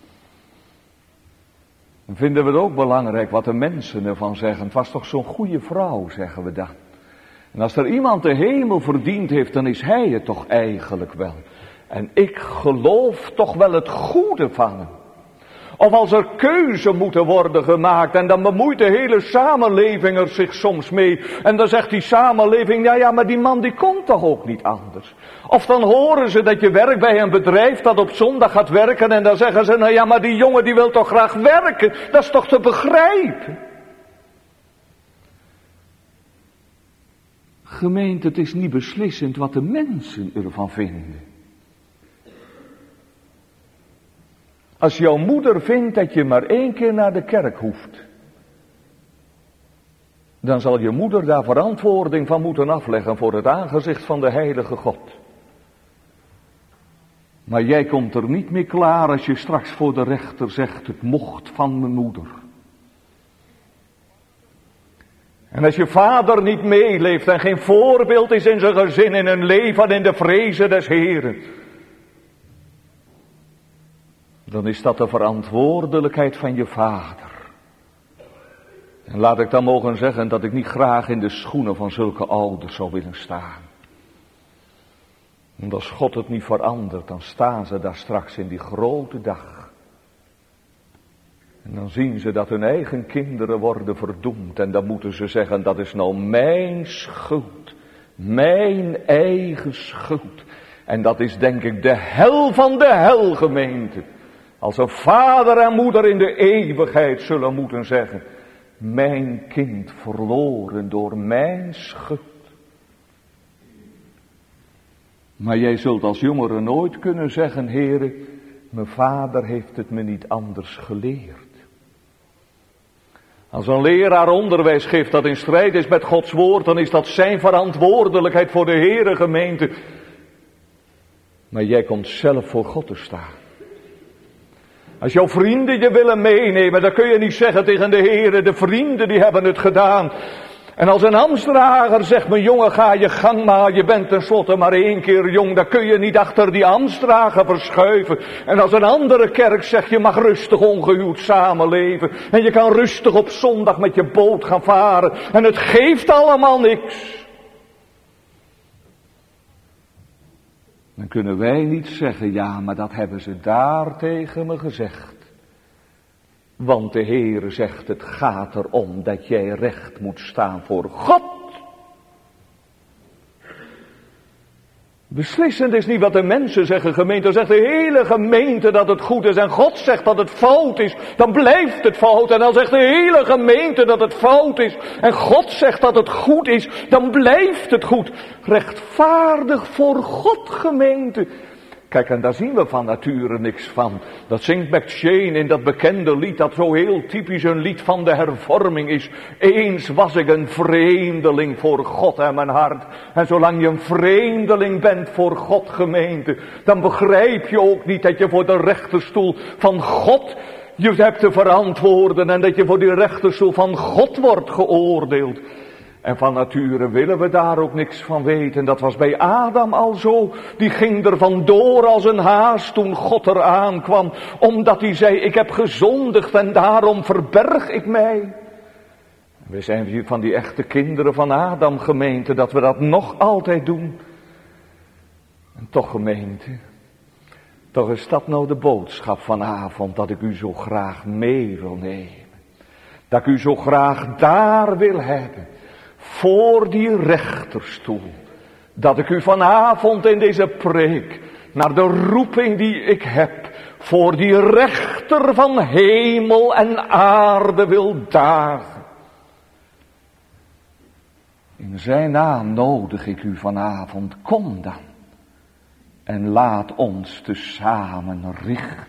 Dan vinden we het ook belangrijk wat de mensen ervan zeggen. Het was toch zo'n goede vrouw, zeggen we dan. En als er iemand de hemel verdiend heeft, dan is hij het toch eigenlijk wel. En ik geloof toch wel het goede van hem. Of als er keuzen moeten worden gemaakt en dan bemoeit de hele samenleving er zich soms mee. En dan zegt die samenleving, ja maar die man die komt toch ook niet anders. Of dan horen ze dat je werkt bij een bedrijf dat op zondag gaat werken en dan zeggen ze, nou ja maar die jongen die wil toch graag werken. Dat is toch te begrijpen. Gemeente, het is niet beslissend wat de mensen ervan vinden. Als jouw moeder vindt dat je maar 1 keer naar de kerk hoeft, dan zal je moeder daar verantwoording van moeten afleggen voor het aangezicht van de heilige God. Maar jij komt er niet meer klaar als je straks voor de rechter zegt, het mocht van mijn moeder. En als je vader niet meeleeft en geen voorbeeld is in zijn gezin, in een leven in de vrezen des Heren, dan is dat de verantwoordelijkheid van je vader. En laat ik dan mogen zeggen dat ik niet graag in de schoenen van zulke ouders zou willen staan. Want als God het niet verandert, dan staan ze daar straks in die grote dag. En dan zien ze dat hun eigen kinderen worden verdoemd. En dan moeten ze zeggen, dat is nou mijn schuld. Mijn eigen schuld. En dat is denk ik de hel van de hel, gemeente. Als een vader en moeder in de eeuwigheid zullen moeten zeggen, mijn kind verloren door mijn schuld. Maar jij zult als jongere nooit kunnen zeggen, Heere, mijn vader heeft het me niet anders geleerd. Als een leraar onderwijs geeft dat in strijd is met Gods woord, dan is dat zijn verantwoordelijkheid voor de Heere, gemeente. Maar jij komt zelf voor God te staan. Als jouw vrienden je willen meenemen, dan kun je niet zeggen tegen de Heere, de vrienden die hebben het gedaan. En als een ambtsdrager zegt, mijn jongen, ga je gang maar, je bent tenslotte maar 1 keer jong, dan kun je niet achter die ambtsdrager verschuiven. En als een andere kerk zegt, je mag rustig ongehuwd samenleven. En je kan rustig op zondag met je boot gaan varen. En het geeft allemaal niks. Dan kunnen wij niet zeggen, ja, maar dat hebben ze daar tegen me gezegd. Want de Heere zegt, het gaat erom dat jij recht moet staan voor God. Beslissend is niet wat de mensen zeggen, gemeente. Dan zegt de hele gemeente dat het goed is en God zegt dat het fout is. Dan blijft het fout. En dan zegt de hele gemeente dat het fout is. En God zegt dat het goed is. Dan blijft het goed. Rechtvaardig voor God, gemeente. Kijk, en daar zien we van nature niks van. Dat zingt McShane in dat bekende lied, dat zo heel typisch een lied van de hervorming is. Eens was ik een vreemdeling voor God en mijn hart. En zolang je een vreemdeling bent voor God, gemeente, dan begrijp je ook niet dat je voor de rechterstoel van God je hebt te verantwoorden. En dat je voor die rechterstoel van God wordt geoordeeld. En van nature willen we daar ook niks van weten. Dat was bij Adam al zo. Die ging er vandoor als een haas toen God er aankwam. Omdat hij zei, ik heb gezondigd en daarom verberg ik mij. We zijn van die echte kinderen van Adam, gemeente, dat we dat nog altijd doen. En toch, gemeente, toch is dat nou de boodschap vanavond, dat ik u zo graag mee wil nemen. Dat ik u zo graag daar wil hebben. Voor die rechterstoel. Dat ik u vanavond in deze preek, naar de roeping die ik heb, voor die rechter van hemel en aarde wil dagen. In zijn naam nodig ik u vanavond, kom dan. En laat ons tezamen richten.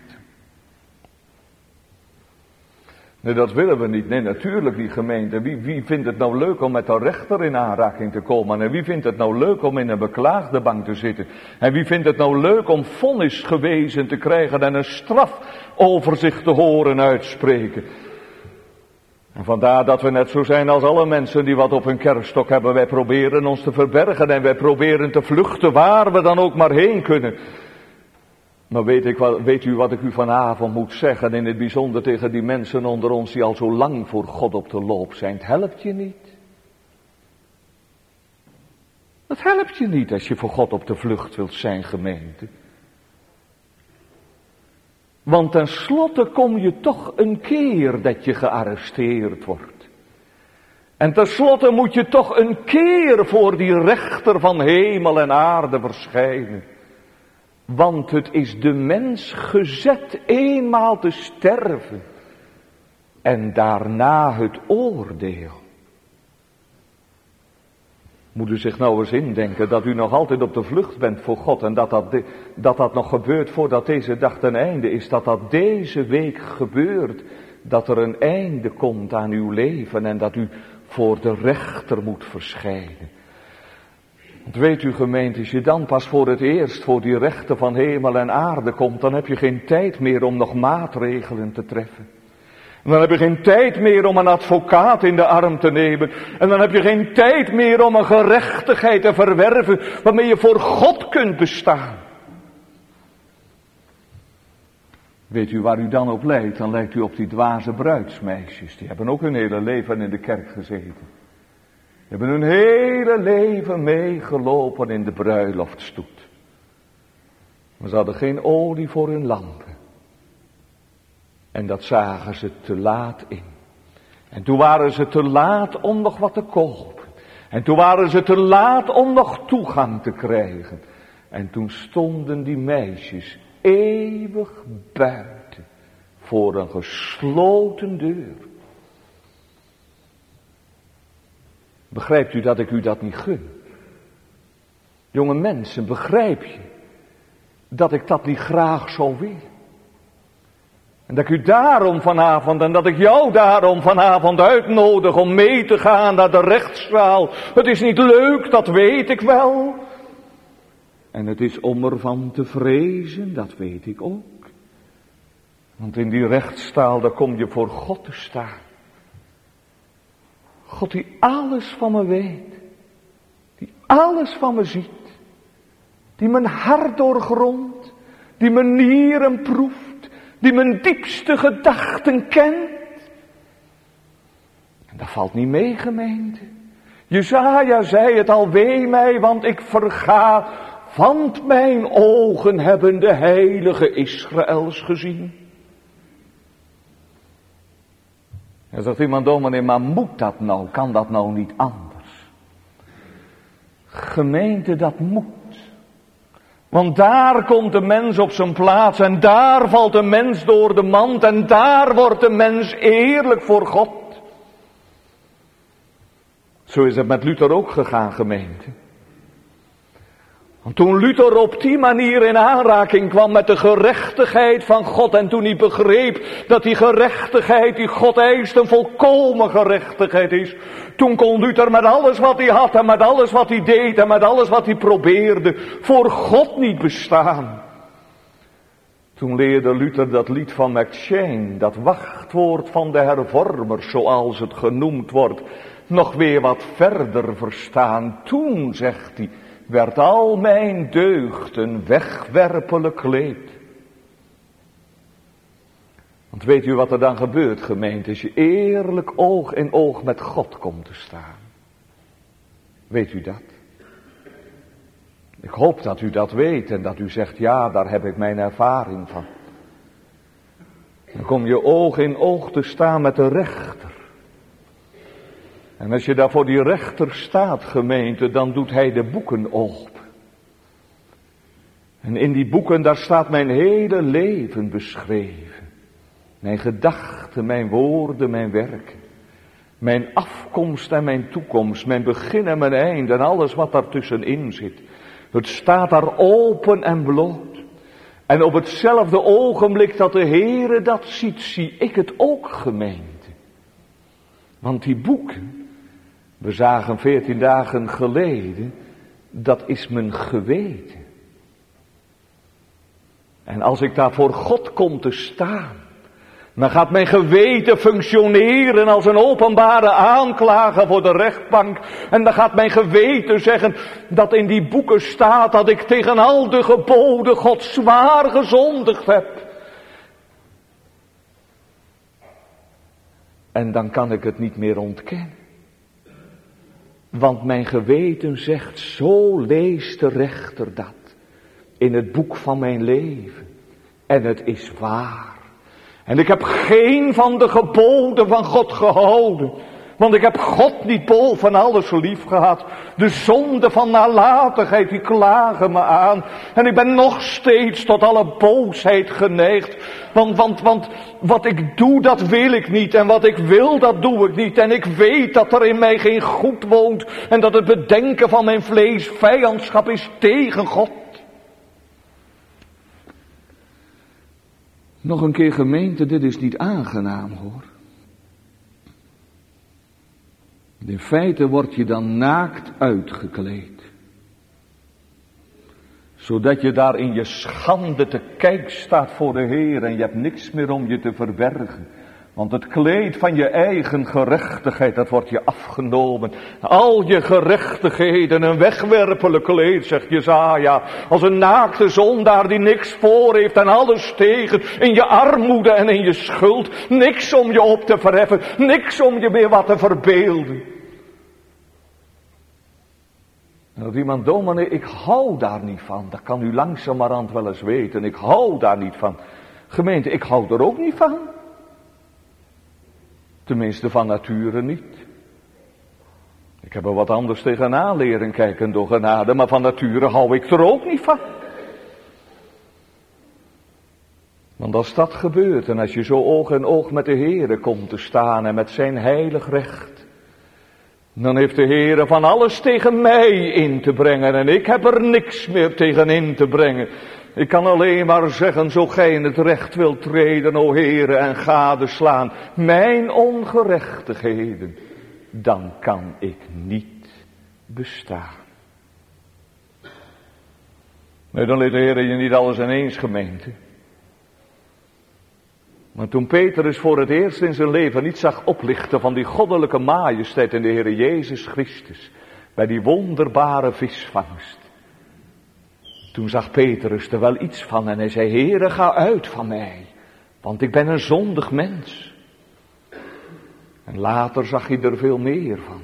Nee, dat willen we niet. Nee, natuurlijk niet, gemeente. Wie vindt het nou leuk om met de rechter in aanraking te komen? En wie vindt het nou leuk om in een beklaagde bank te zitten? En wie vindt het nou leuk om vonnis gewezen te krijgen en een straf over zich te horen uitspreken? En vandaar dat we net zo zijn als alle mensen die wat op hun kerststok hebben. Wij proberen ons te verbergen en wij proberen te vluchten waar we dan ook maar heen kunnen. Maar weet u wat ik u vanavond moet zeggen, in het bijzonder tegen die mensen onder ons die al zo lang voor God op de loop zijn. Het helpt je niet. Het helpt je niet als je voor God op de vlucht wilt zijn, gemeente. Want tenslotte kom je toch een keer dat je gearresteerd wordt. En tenslotte moet je toch een keer voor die rechter van hemel en aarde verschijnen. Want het is de mens gezet eenmaal te sterven. En daarna het oordeel. Moet u zich nou eens indenken dat u nog altijd op de vlucht bent voor God en dat nog gebeurt voordat deze dag ten einde is, dat deze week gebeurt, dat er een einde komt aan uw leven en dat u voor de rechter moet verschijnen. Want weet u gemeente, als je dan pas voor het eerst voor die rechter van hemel en aarde komt, dan heb je geen tijd meer om nog maatregelen te treffen. En dan heb je geen tijd meer om een advocaat in de arm te nemen. En dan heb je geen tijd meer om een gerechtigheid te verwerven waarmee je voor God kunt bestaan. Weet u waar u dan op lijkt? Dan lijkt u op die dwaze bruidsmeisjes. Die hebben ook hun hele leven in de kerk gezeten. Die hebben hun hele leven meegelopen in de bruiloftstoet. Maar ze hadden geen olie voor hun lampen. En dat zagen ze te laat in. En toen waren ze te laat om nog wat te kopen. En toen waren ze te laat om nog toegang te krijgen. En toen stonden die meisjes eeuwig buiten voor een gesloten deur. Begrijpt u dat ik u dat niet gun? Jonge mensen, begrijp je dat ik dat niet graag zou willen? En dat ik u daarom vanavond en dat ik jou daarom vanavond uitnodig om mee te gaan naar de rechtszaal. Het is niet leuk, dat weet ik wel. En het is om ervan te vrezen, dat weet ik ook. Want in die rechtszaal, daar kom je voor God te staan. God die alles van me weet. Die alles van me ziet. Die mijn hart doorgrondt. Die mijn nieren proeft. Die mijn diepste gedachten kent. En dat valt niet mee, gemeente. Jesaja zei het al, wee mij, want ik verga. Want mijn ogen hebben de heilige Israëls gezien. En zegt iemand, dominee, maar moet dat nou? Kan dat nou niet anders? Gemeente, dat moet. Want daar komt de mens op zijn plaats en daar valt de mens door de mand en daar wordt de mens eerlijk voor God. Zo is het met Luther ook gegaan, gemeente. Want toen Luther op die manier in aanraking kwam met de gerechtigheid van God en toen hij begreep dat die gerechtigheid die God eist een volkomen gerechtigheid is. Toen kon Luther met alles wat hij had en met alles wat hij deed en met alles wat hij probeerde voor God niet bestaan. Toen leerde Luther dat lied van McCheyne, dat wachtwoord van de hervormers zoals het genoemd wordt, nog weer wat verder verstaan. Toen, zegt hij, werd al mijn deugd een wegwerpelijk kleed. Want weet u wat er dan gebeurt, gemeente, als je eerlijk oog in oog met God komt te staan? Weet u dat? Ik hoop dat u dat weet en dat u zegt, ja, daar heb ik mijn ervaring van. Dan kom je oog in oog te staan met de rechter. En als je daar voor die rechter staat, gemeente, dan doet hij de boeken open. En in die boeken, daar staat mijn hele leven beschreven. Mijn gedachten, mijn woorden, mijn werken. Mijn afkomst en mijn toekomst, mijn begin en mijn eind en alles wat daartussenin zit. Het staat daar open en bloot. En op hetzelfde ogenblik dat de Heere dat ziet, zie ik het ook, gemeente. Want die boeken, we zagen 14 dagen geleden, dat is mijn geweten. En als ik daar voor God kom te staan, dan gaat mijn geweten functioneren als een openbare aanklager voor de rechtbank. En dan gaat mijn geweten zeggen dat in die boeken staat dat ik tegen al de geboden God zwaar gezondigd heb. En dan kan ik het niet meer ontkennen. Want mijn geweten zegt, zo leest de rechter dat in het boek van mijn leven. En het is waar. En ik heb geen van de geboden van God gehouden. Want ik heb God niet boven alles lief gehad. De zonde van nalatigheid die klagen me aan. En ik ben nog steeds tot alle boosheid geneigd. Want wat ik doe, dat wil ik niet. En wat ik wil, dat doe ik niet. En ik weet dat er in mij geen goed woont. En dat het bedenken van mijn vlees vijandschap is tegen God. Nog een keer gemeente, dit is niet aangenaam hoor. In feite word je dan naakt uitgekleed. Zodat je daar in je schande te kijk staat voor de Heer en je hebt niks meer om je te verbergen. Want het kleed van je eigen gerechtigheid, dat wordt je afgenomen. Al je gerechtigheden, een wegwerpelijk kleed, zegt Jesaja. Als een naakte zondaar die niks voor heeft en alles tegen. In je armoede en in je schuld. Niks om je op te verheffen. Niks om je meer wat te verbeelden. En dat iemand, dominee, ik hou daar niet van. Dat kan u langzamerhand wel eens weten. Ik hou daar niet van. Gemeente, ik hou er ook niet van. Tenminste van nature niet. Ik heb er wat anders tegenaan leren kijken door genade, maar van nature hou ik er ook niet van. Want als dat gebeurt en als je zo oog in oog met de Heere komt te staan en met zijn heilig recht, dan heeft de Heere van alles tegen mij in te brengen en ik heb er niks meer tegen in te brengen. Ik kan alleen maar zeggen, zo gij in het recht wilt treden, o Heere, en gadeslaan mijn ongerechtigheden, dan kan ik niet bestaan. Nee, dan leert de Heere je niet alles ineens, gemeente. Maar toen Petrus voor het eerst in zijn leven niet zag oplichten van die goddelijke majesteit in de Heere Jezus Christus, bij die wonderbare visvangst, toen zag Petrus er wel iets van en hij zei, Heere, ga uit van mij, want ik ben een zondig mens. En later zag hij er veel meer van.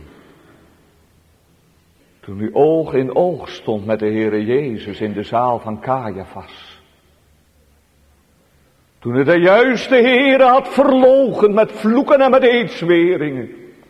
Toen hij oog in oog stond met de Heere Jezus in de zaal van Caiaphas. Toen hij de juiste Heere had verloochend met vloeken en met eedzweringen.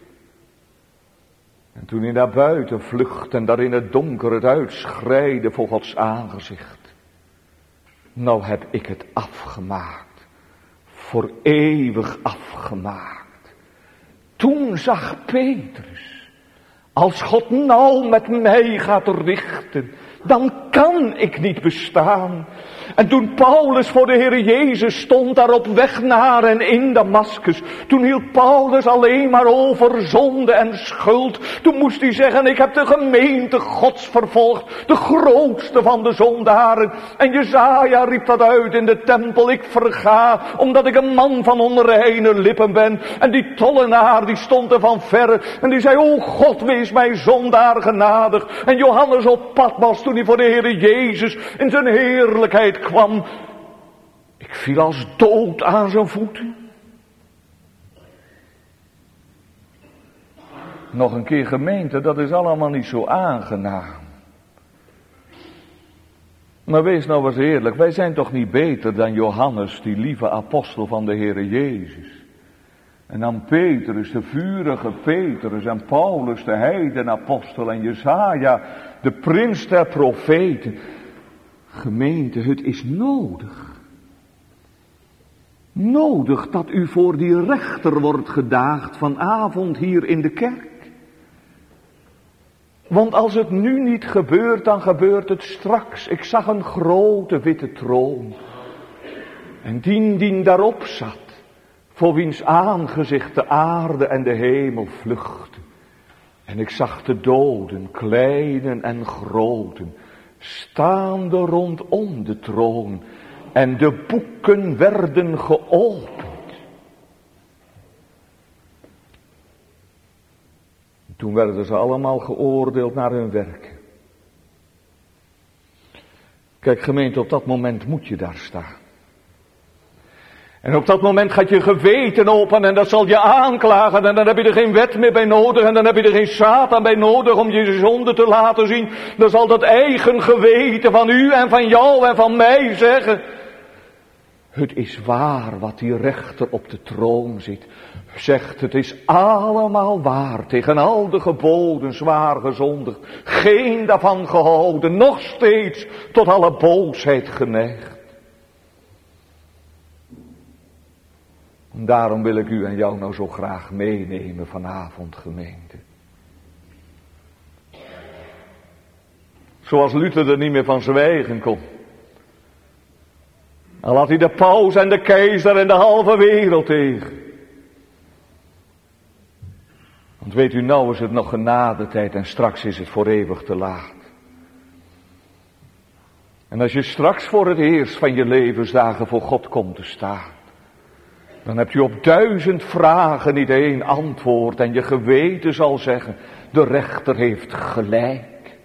En toen hij naar buiten vlucht en daar in het donker het uitschreide voor Gods aangezicht. Nou heb ik het afgemaakt. Voor eeuwig afgemaakt. Toen zag Petrus. Als God nou met mij gaat richten, dan kan ik niet bestaan. En toen Paulus voor de Heer Jezus stond daar op weg naar en in Damaskus, toen hield Paulus alleen maar over zonde en schuld. Toen moest hij zeggen, ik heb de gemeente Gods vervolgd, de grootste van de zondaren. En Jesaja riep dat uit in de tempel, ik verga, omdat ik een man van onreine lippen ben. En die tollenaar die stond er van verre en die zei, o God, wees mij zondaar genadig. En Johannes op Patmos, toen hij voor de Heer Jezus in zijn heerlijkheid kwam, ik viel als dood aan zijn voeten. Nog een keer gemeente, dat is allemaal niet zo aangenaam. Maar wees nou eens eerlijk, wij zijn toch niet beter dan Johannes, die lieve apostel van de Heere Jezus. En dan Petrus, de vurige Petrus, en Paulus, de heidenapostel, en Jesaja, de prins der profeten. Gemeente, het is nodig. Nodig dat u voor die rechter wordt gedaagd vanavond hier in de kerk. Want als het nu niet gebeurt, dan gebeurt het straks. Ik zag een grote witte troon. En die daarop zat, voor wiens aangezicht de aarde en de hemel vluchtten. En ik zag de doden, kleinen en groten, staande rondom de troon. En de boeken werden geopend. Toen werden ze allemaal geoordeeld naar hun werk. Kijk gemeente, op dat moment moet je daar staan. En op dat moment gaat je geweten open en dat zal je aanklagen. En dan heb je er geen wet meer bij nodig. En dan heb je er geen Satan bij nodig om je zonde te laten zien. Dan zal dat eigen geweten van u en van jou en van mij zeggen. Het is waar wat die rechter op de troon zit. Zegt, het is allemaal waar, tegen al de geboden zwaar gezondigd, geen daarvan gehouden, nog steeds tot alle boosheid geneigd. En daarom wil ik u en jou nou zo graag meenemen vanavond, gemeente. Zoals Luther er niet meer van zwijgen kon. Al had hij de paus en de keizer en de halve wereld tegen. Want weet u, nou is het nog genadetijd en straks is het voor eeuwig te laat. En als je straks voor het eerst van je levensdagen voor God komt te staan, dan hebt u op 1000 vragen niet één antwoord en je geweten zal zeggen, de rechter heeft gelijk.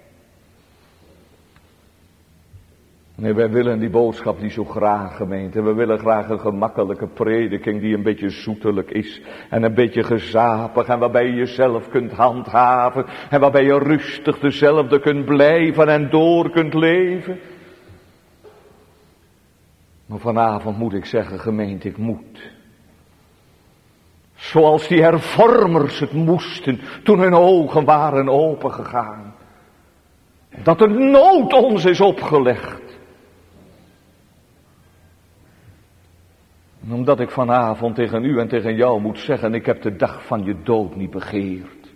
Nee, wij willen die boodschap niet zo graag, gemeente. We willen graag een gemakkelijke prediking die een beetje zoetelijk is. En een beetje gezapig en waarbij je jezelf kunt handhaven. En waarbij je rustig dezelfde kunt blijven en door kunt leven. Maar vanavond moet ik zeggen, gemeente, ik moet. Zoals die hervormers het moesten toen hun ogen waren opengegaan. Dat de nood ons is opgelegd. En omdat ik vanavond tegen u en tegen jou moet zeggen, ik heb de dag van je dood niet begeerd.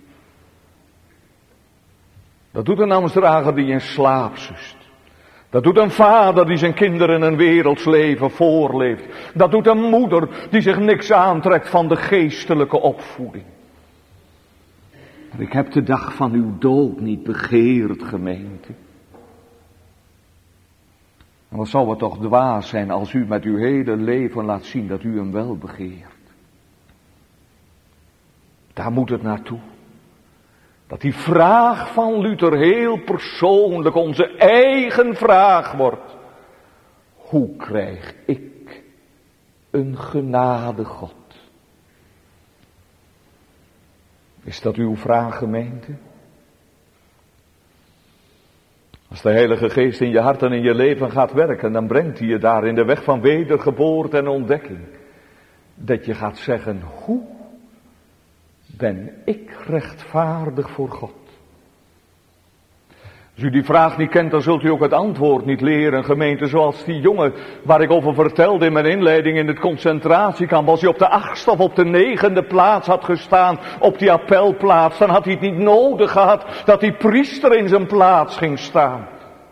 Dat doet een ambtsdrager die in slaap zust. Dat doet een vader die zijn kinderen een werelds leven voorleeft. Dat doet een moeder die zich niks aantrekt van de geestelijke opvoeding. Maar ik heb de dag van uw dood niet begeerd, gemeente. En wat zou het toch dwaas zijn als u met uw hele leven laat zien dat u hem wel begeert. Daar moet het naartoe. Dat die vraag van Luther heel persoonlijk onze eigen vraag wordt. Hoe krijg ik een genade God? Is dat uw vraag, gemeente? Als de Heilige Geest in je hart en in je leven gaat werken, dan brengt hij je daar in de weg van wedergeboorte en ontdekking. Dat je gaat zeggen, hoe ben ik rechtvaardig voor God? Als u die vraag niet kent, dan zult u ook het antwoord niet leren, gemeente, zoals die jongen waar ik over vertelde in mijn inleiding in het concentratiekamp. Als hij op de 8e of op de 9e plaats had gestaan, op die appelplaats, dan had hij het niet nodig gehad dat die priester in zijn plaats ging staan.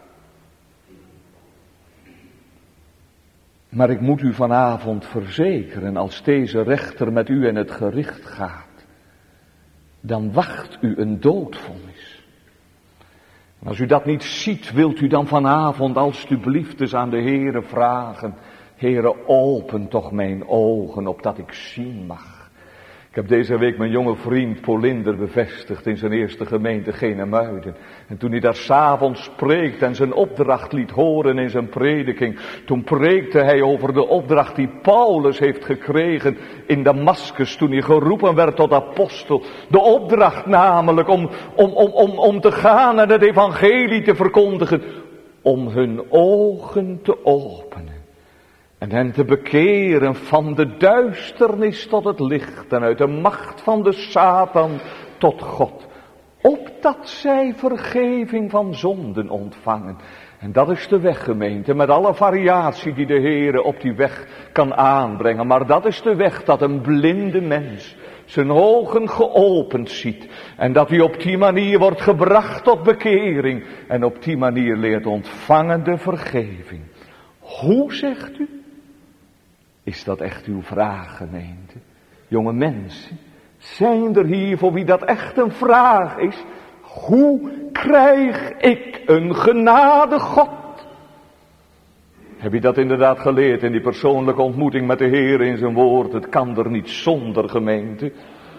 Maar ik moet u vanavond verzekeren, als deze rechter met u in het gericht gaat, dan wacht u een doodvonnis. En als u dat niet ziet, wilt u dan vanavond alstublieft eens aan de Heere vragen. Heere, open toch mijn ogen, opdat ik zien mag. Ik heb deze week mijn jonge vriend Polinder bevestigd in zijn eerste gemeente Genemuiden. En toen hij daar 's avonds preekt en zijn opdracht liet horen in zijn prediking, toen preekte hij over de opdracht die Paulus heeft gekregen in Damaskus toen hij geroepen werd tot apostel. De opdracht namelijk om te gaan en het evangelie te verkondigen, om hun ogen te openen. En hen te bekeren van de duisternis tot het licht en uit de macht van de Satan tot God. Opdat zij vergeving van zonden ontvangen. En dat is de weg, gemeente, met alle variatie die de Heere op die weg kan aanbrengen. Maar dat is de weg dat een blinde mens zijn ogen geopend ziet. En dat hij op die manier wordt gebracht tot bekering. En op die manier leert ontvangen de vergeving. Hoe, zegt u? Is dat echt uw vraag, gemeente? Jonge mensen, zijn er hier voor wie dat echt een vraag is? Hoe krijg ik een genade God? Heb je dat inderdaad geleerd in die persoonlijke ontmoeting met de Heer in zijn woord? Het kan er niet zonder, gemeente.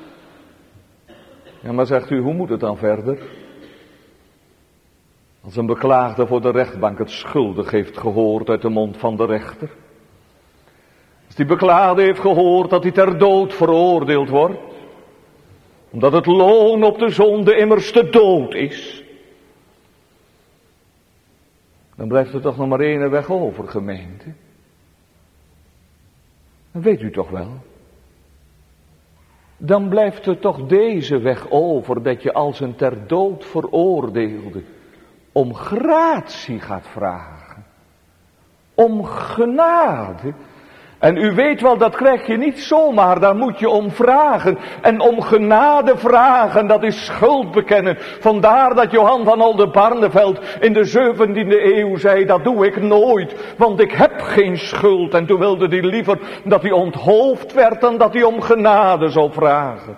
Ja, maar zegt u, hoe moet het dan verder? Als een beklaagde voor de rechtbank het schuldig heeft gehoord uit de mond van de rechter. Als die beklaagde heeft gehoord dat hij ter dood veroordeeld wordt. Omdat het loon op de zonde immers de dood is. Dan blijft er toch nog maar één weg over, gemeente. Dat weet u toch wel. dan blijft er toch deze weg over, dat je als een ter dood veroordeelde om gratie gaat vragen. Om genade. En u weet wel, dat krijg je niet zomaar, daar moet je om vragen. En om genade vragen, dat is schuld bekennen. Vandaar dat Johan van Oldenbarneveld in de 17e eeuw zei, dat doe ik nooit, want ik heb geen schuld. En toen wilde hij liever dat hij onthoofd werd dan dat hij om genade zou vragen.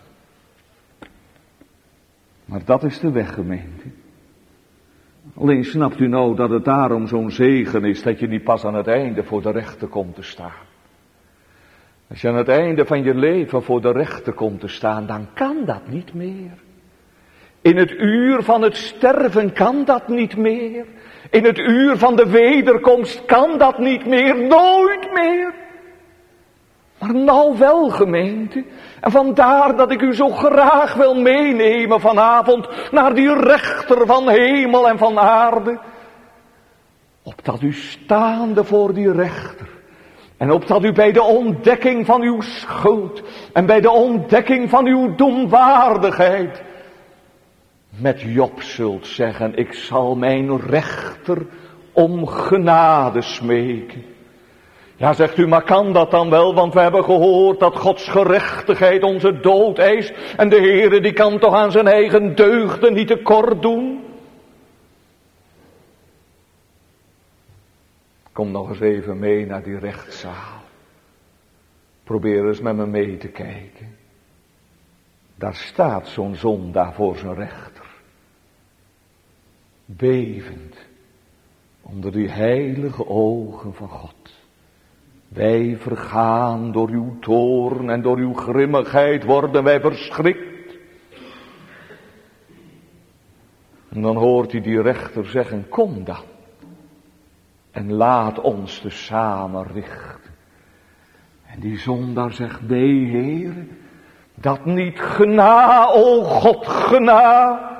Maar dat is de weg, gemeente. Alleen snapt u nou dat het daarom zo'n zegen is dat je niet pas aan het einde voor de rechter komt te staan. Als je aan het einde van je leven voor de rechter komt te staan, dan kan dat niet meer. In het uur van het sterven kan dat niet meer. In het uur van de wederkomst kan dat niet meer, nooit meer. Maar nou wel, gemeente. En vandaar dat ik u zo graag wil meenemen vanavond naar die rechter van hemel en van aarde. Opdat u staande voor die rechter. En opdat u bij de ontdekking van uw schuld en bij de ontdekking van uw domwaardigheid met Job zult zeggen, ik zal mijn rechter om genade smeken. Ja, zegt u, maar kan dat dan wel? Want we hebben gehoord dat Gods gerechtigheid onze dood eist. En de Heere die kan toch aan zijn eigen deugden niet tekort doen? Kom nog eens even mee naar die rechtszaal. Probeer eens met me mee te kijken. Daar staat zo'n zondaar voor zijn rechter. Bevend onder die heilige ogen van God. Wij vergaan door uw toorn en door uw grimmigheid worden wij verschrikt. En dan hoort hij die rechter zeggen, kom dan. En laat ons te samen richten. En die zondaar zegt, nee Heere, dat niet gena, o God gena.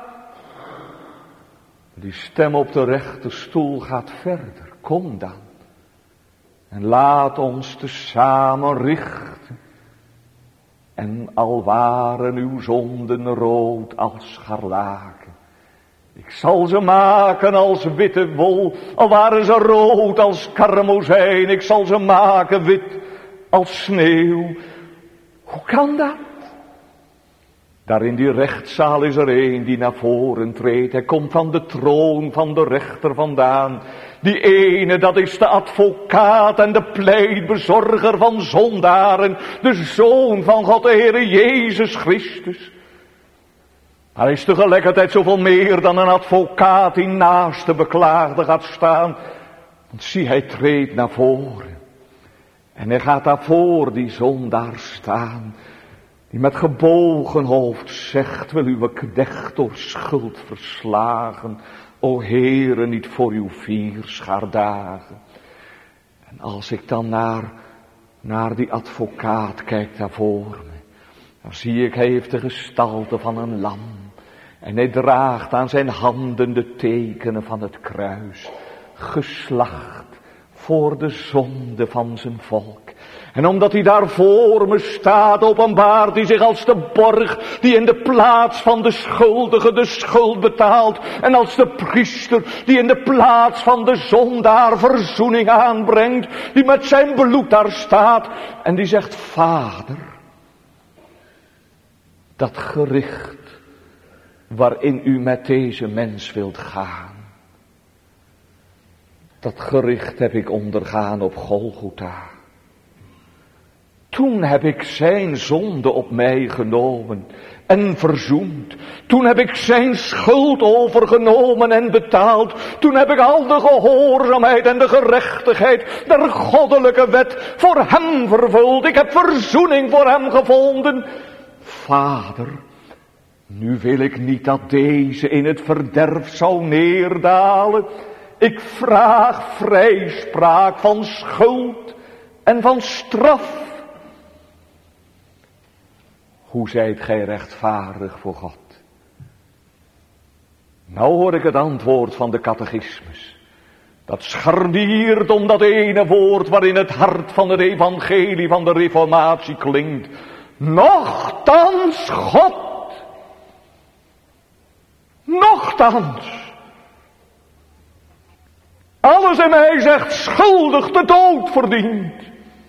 Die stem op de rechterstoel gaat verder, kom dan. En laat ons te samen richten. En al waren uw zonden rood als scharlaken. Ik zal ze maken als witte wol. Al waren ze rood als karmozijn. Ik zal ze maken wit als sneeuw. Hoe kan dat? Daar in die rechtszaal is er een die naar voren treedt. Hij komt van de troon van de rechter vandaan. Die ene, dat is de advocaat en de pleitbezorger van zondaren. De Zoon van God, de Heere Jezus Christus. Hij is tegelijkertijd zoveel meer dan een advocaat die naast de beklaagde gaat staan. Want zie, hij treedt naar voren. En hij gaat daarvoor die zondaar staan. Die met gebogen hoofd zegt, wil uw knecht door schuld verslagen. O Heere, niet voor uw 4 schaardagen. En als ik dan naar die advocaat kijk daar voor me, dan zie ik, hij heeft de gestalte van een lam. En hij draagt aan zijn handen de tekenen van het kruis. Geslacht voor de zonde van zijn volk. En omdat hij daar voor me staat, openbaart hij zich als de borg die in de plaats van de schuldige de schuld betaalt. En als de priester die in de plaats van de zondaar verzoening aanbrengt. Die met zijn bloed daar staat en die zegt, Vader, dat gericht waarin u met deze mens wilt gaan. Dat gericht heb ik ondergaan op Golgotha. Toen heb ik zijn zonde op mij genomen en verzoend. Toen heb ik zijn schuld overgenomen en betaald. Toen heb ik al de gehoorzaamheid en de gerechtigheid der goddelijke wet voor hem vervuld. Ik heb verzoening voor hem gevonden. Vader, nu wil ik niet dat deze in het verderf zou neerdalen. Ik vraag vrijspraak van schuld en van straf. Hoe zijt gij rechtvaardig voor God? Nou hoor ik het antwoord van de catechismus. Dat scharniert om dat ene woord waarin het hart van het evangelie van de reformatie klinkt. Nochtans God. Nochtans. Alles in mij zegt schuldig de dood verdient.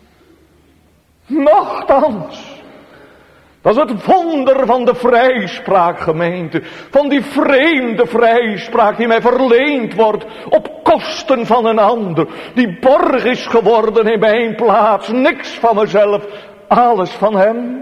Nochtans. Dat is het wonder van de vrijspraak, gemeente. Van die vreemde vrijspraak die mij verleend wordt op kosten van een ander. Die borg is geworden in mijn plaats. Niks van mezelf, alles van hem.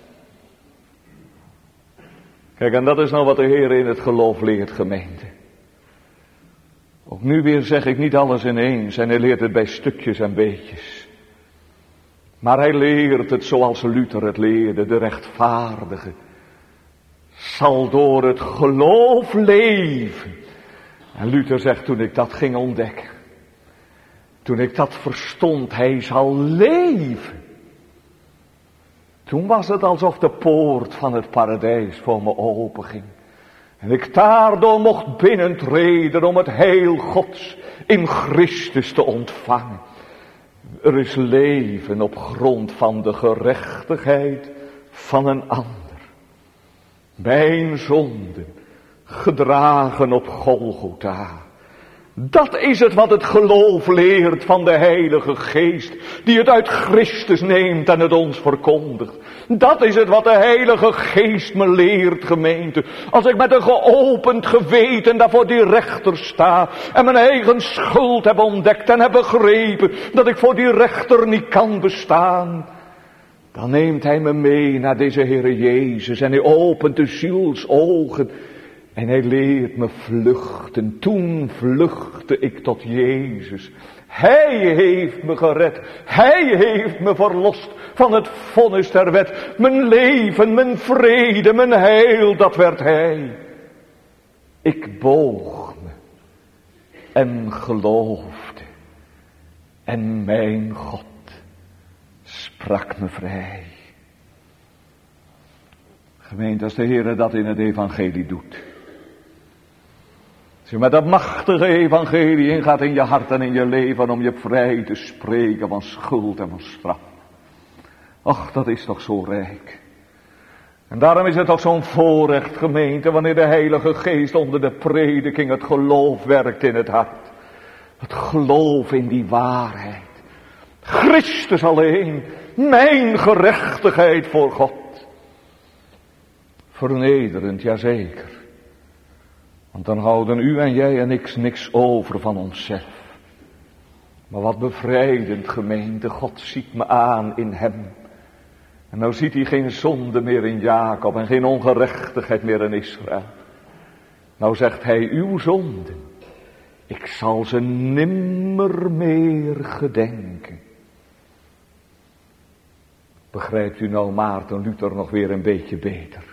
Kijk, en dat is nou wat de Heer in het geloof leert, gemeente. Ook nu weer zeg ik niet alles ineens en hij leert het bij stukjes en beetjes. Maar hij leert het zoals Luther het leerde, de rechtvaardige zal door het geloof leven. En Luther zegt, toen ik dat ging ontdekken, toen ik dat verstond, hij zal leven. Toen was het alsof de poort van het paradijs voor me openging. En ik daardoor mocht binnentreden om het heil Gods in Christus te ontvangen. Er is leven op grond van de gerechtigheid van een ander. Mijn zonden gedragen op Golgotha. Dat is het wat het geloof leert van de Heilige Geest, die het uit Christus neemt en het ons verkondigt. Dat is het wat de Heilige Geest me leert, gemeente. Als ik met een geopend geweten daar voor die rechter sta en mijn eigen schuld heb ontdekt en heb begrepen dat ik voor die rechter niet kan bestaan, dan neemt hij me mee naar deze Heere Jezus en hij opent de zielsogen. En hij leert me vluchten. Toen vluchtte ik tot Jezus. Hij heeft me gered. Hij heeft me verlost van het vonnis der wet. Mijn leven, mijn vrede, mijn heil, dat werd hij. Ik boog me en geloofde. En mijn God sprak me vrij. Gemeente, als de Heer dat in het evangelie doet. Als je met dat machtige evangelie ingaat in je hart en in je leven om je vrij te spreken van schuld en van straf. Och, dat is toch zo rijk. En daarom is het toch zo'n voorrecht, gemeente, wanneer de Heilige Geest onder de prediking het geloof werkt in het hart. Het geloof in die waarheid. Christus alleen, mijn gerechtigheid voor God. Vernederend, jazeker. Want dan houden u en jij en ik niks over van onszelf. Maar wat bevrijdend, gemeente, God ziet me aan in hem. En nou ziet hij geen zonde meer in Jacob en geen ongerechtigheid meer in Israël. Nou zegt hij, uw zonden, ik zal ze nimmer meer gedenken. Begrijpt u nou Maarten Luther nog weer een beetje beter?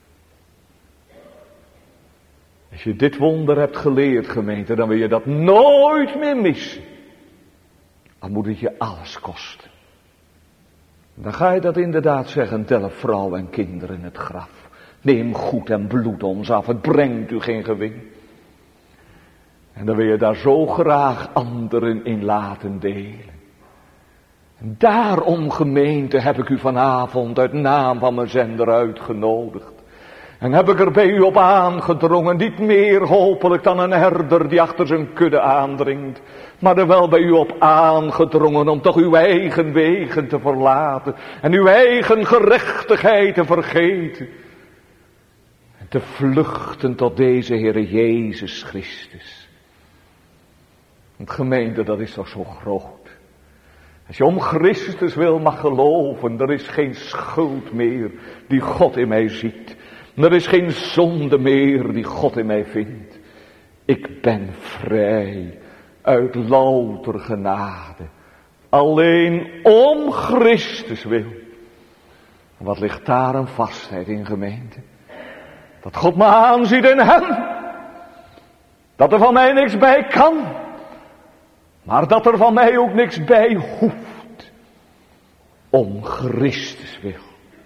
Als je dit wonder hebt geleerd, gemeente, dan wil je dat nooit meer missen. Dan moet het je alles kosten. Dan ga je dat inderdaad zeggen, tel vrouw en kinderen in het graf. Neem goed en bloed ons af, het brengt u geen gewin. En dan wil je daar zo graag anderen in laten delen. En daarom, gemeente, heb ik u vanavond uit naam van mijn zender uitgenodigd. En heb ik er bij u op aangedrongen, niet meer hopelijk dan een herder die achter zijn kudde aandringt. Maar er wel bij u op aangedrongen om toch uw eigen wegen te verlaten. En uw eigen gerechtigheid te vergeten. En te vluchten tot deze Heere Jezus Christus. Want gemeente, dat is toch zo groot. Als je om Christus wil mag geloven, er is geen schuld meer die God in mij ziet. Er is geen zonde meer die God in mij vindt. Ik ben vrij uit louter genade. Alleen om Christus wil. Wat ligt daar een vastheid in, gemeente? Dat God me aanziet in hem. Dat er van mij niks bij kan. Maar dat er van mij ook niks bij hoeft. Om Christus wil.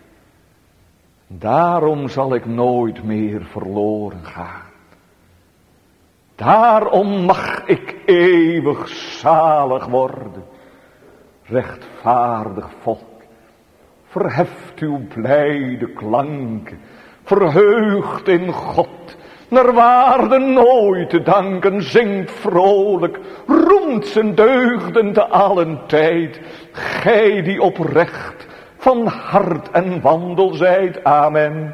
Daarom zal ik nooit meer verloren gaan. Daarom mag ik eeuwig zalig worden. Rechtvaardig volk verheft uw blijde klanken, verheugd in God, naar waarde nooit te danken, zingt vrolijk, roemt zijn deugden te allen tijd, gij die oprecht van hart en wandel zijt. Amen.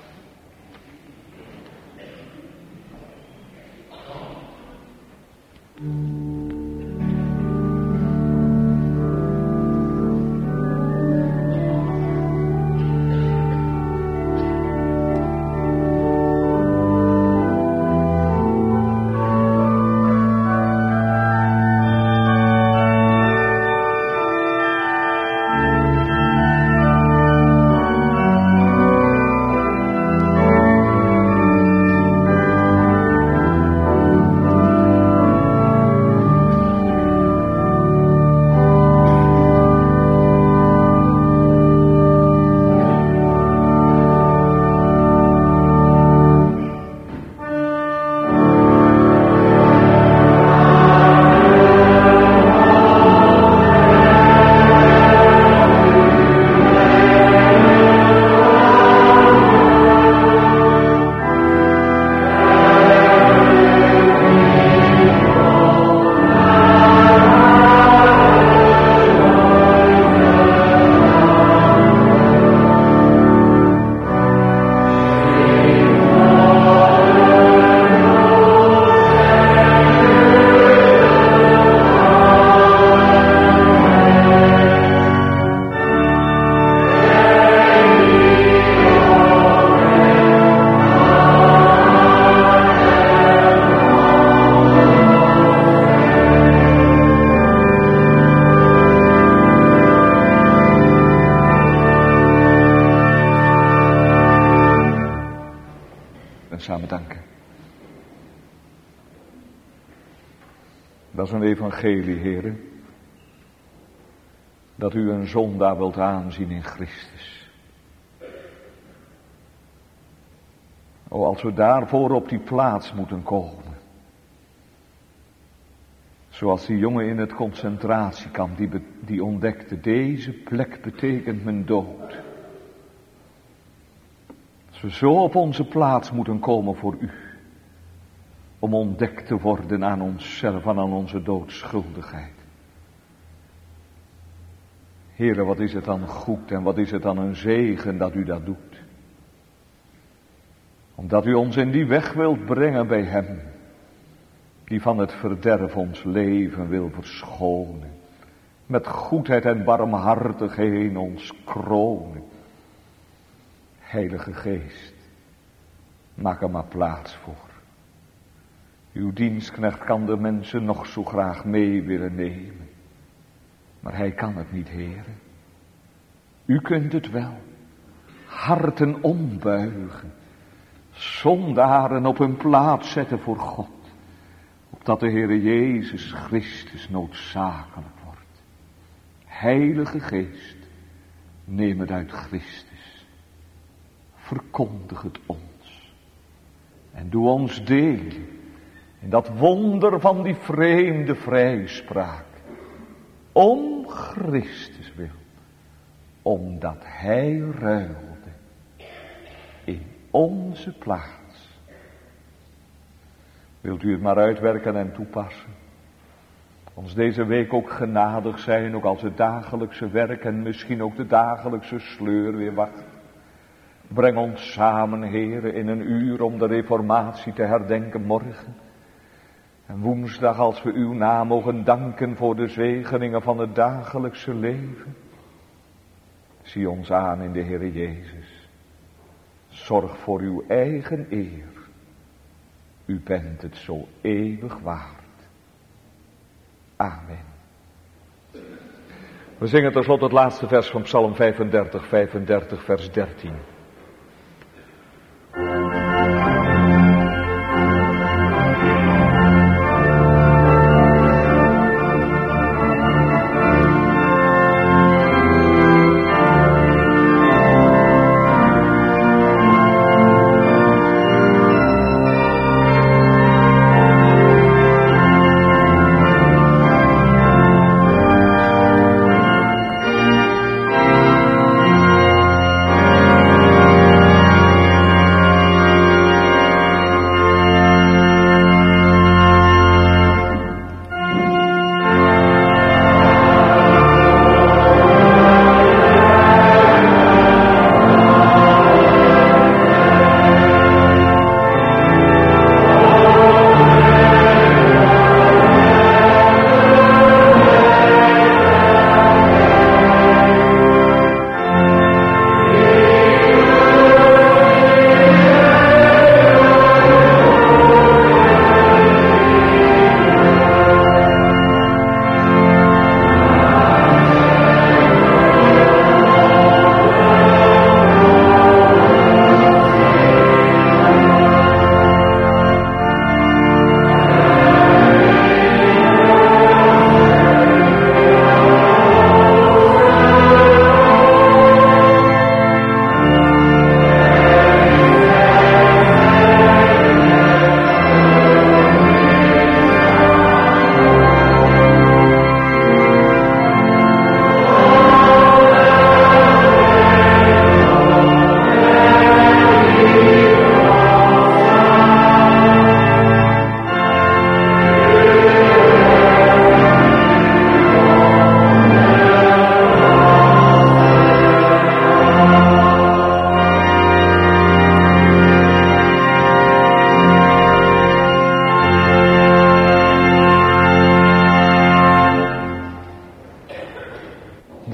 Samen danken. Dat is een evangelie, heren. Dat u een zondaar wilt aanzien in Christus. O, als we daarvoor op die plaats moeten komen. Zoals die jongen in het concentratiekamp die ontdekte, deze plek betekent mijn dood. Als we zo op onze plaats moeten komen voor u. Om ontdekt te worden aan onszelf en aan onze doodschuldigheid. Heere, wat is het dan goed en wat is het dan een zegen dat u dat doet. Omdat u ons in die weg wilt brengen bij hem. Die van het verderf ons leven wil verschonen. Met goedheid en barmhartigheid ons kronen. Heilige Geest, maak er maar plaats voor. Uw dienstknecht kan de mensen nog zo graag mee willen nemen. Maar hij kan het niet, heren. U kunt het wel. Harten ombuigen. Zondaren op hun plaats zetten voor God. Opdat de Heere Jezus Christus noodzakelijk wordt. Heilige Geest, neem het uit Christus. Verkondig het ons. En doe ons delen in dat wonder van die vreemde vrijspraak. Om Christus wil. Omdat hij ruilde in onze plaats. Wilt u het maar uitwerken en toepassen. Ons deze week ook genadig zijn, ook als het dagelijkse werk en misschien ook de dagelijkse sleur weer wacht. Breng ons samen, Heere, in een uur om de reformatie te herdenken morgen. En woensdag als we uw naam mogen danken voor de zegeningen van het dagelijkse leven. Zie ons aan in de Heere Jezus. Zorg voor uw eigen eer. U bent het zo eeuwig waard. Amen. We zingen tenslotte het laatste vers van Psalm 35, vers 13.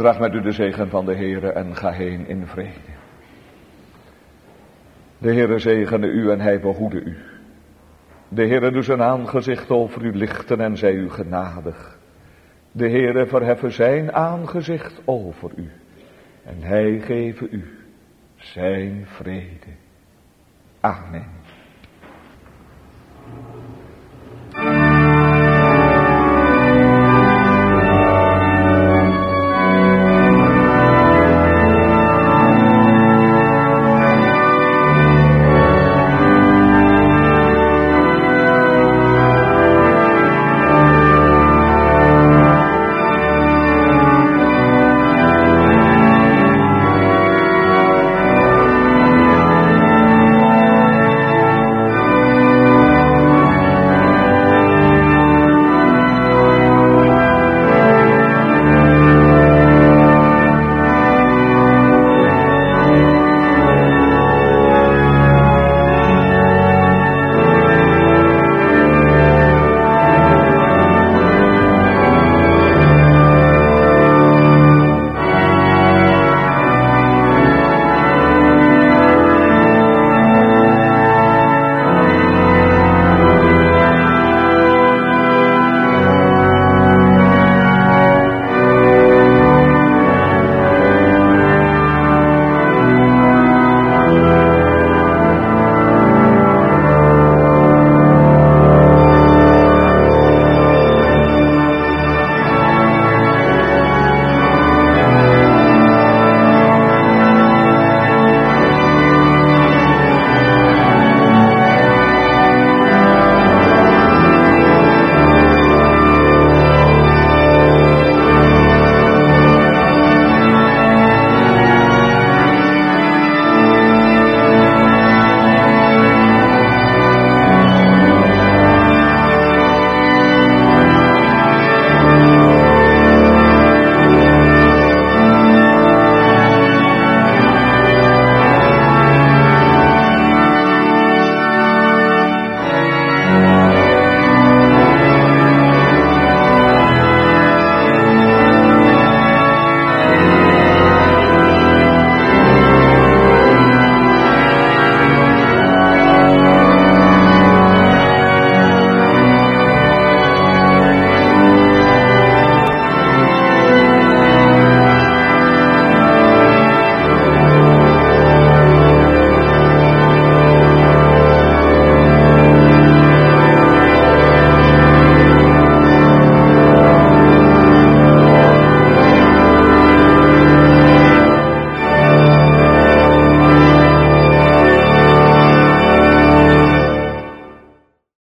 Draag met u de zegen van de Heere en ga heen in vrede. De Heere zegene u en hij behoede u. De Heere doet zijn aangezicht over u lichten en zij u genadig. De Heere verheffen zijn aangezicht over u en hij geven u zijn vrede. Amen.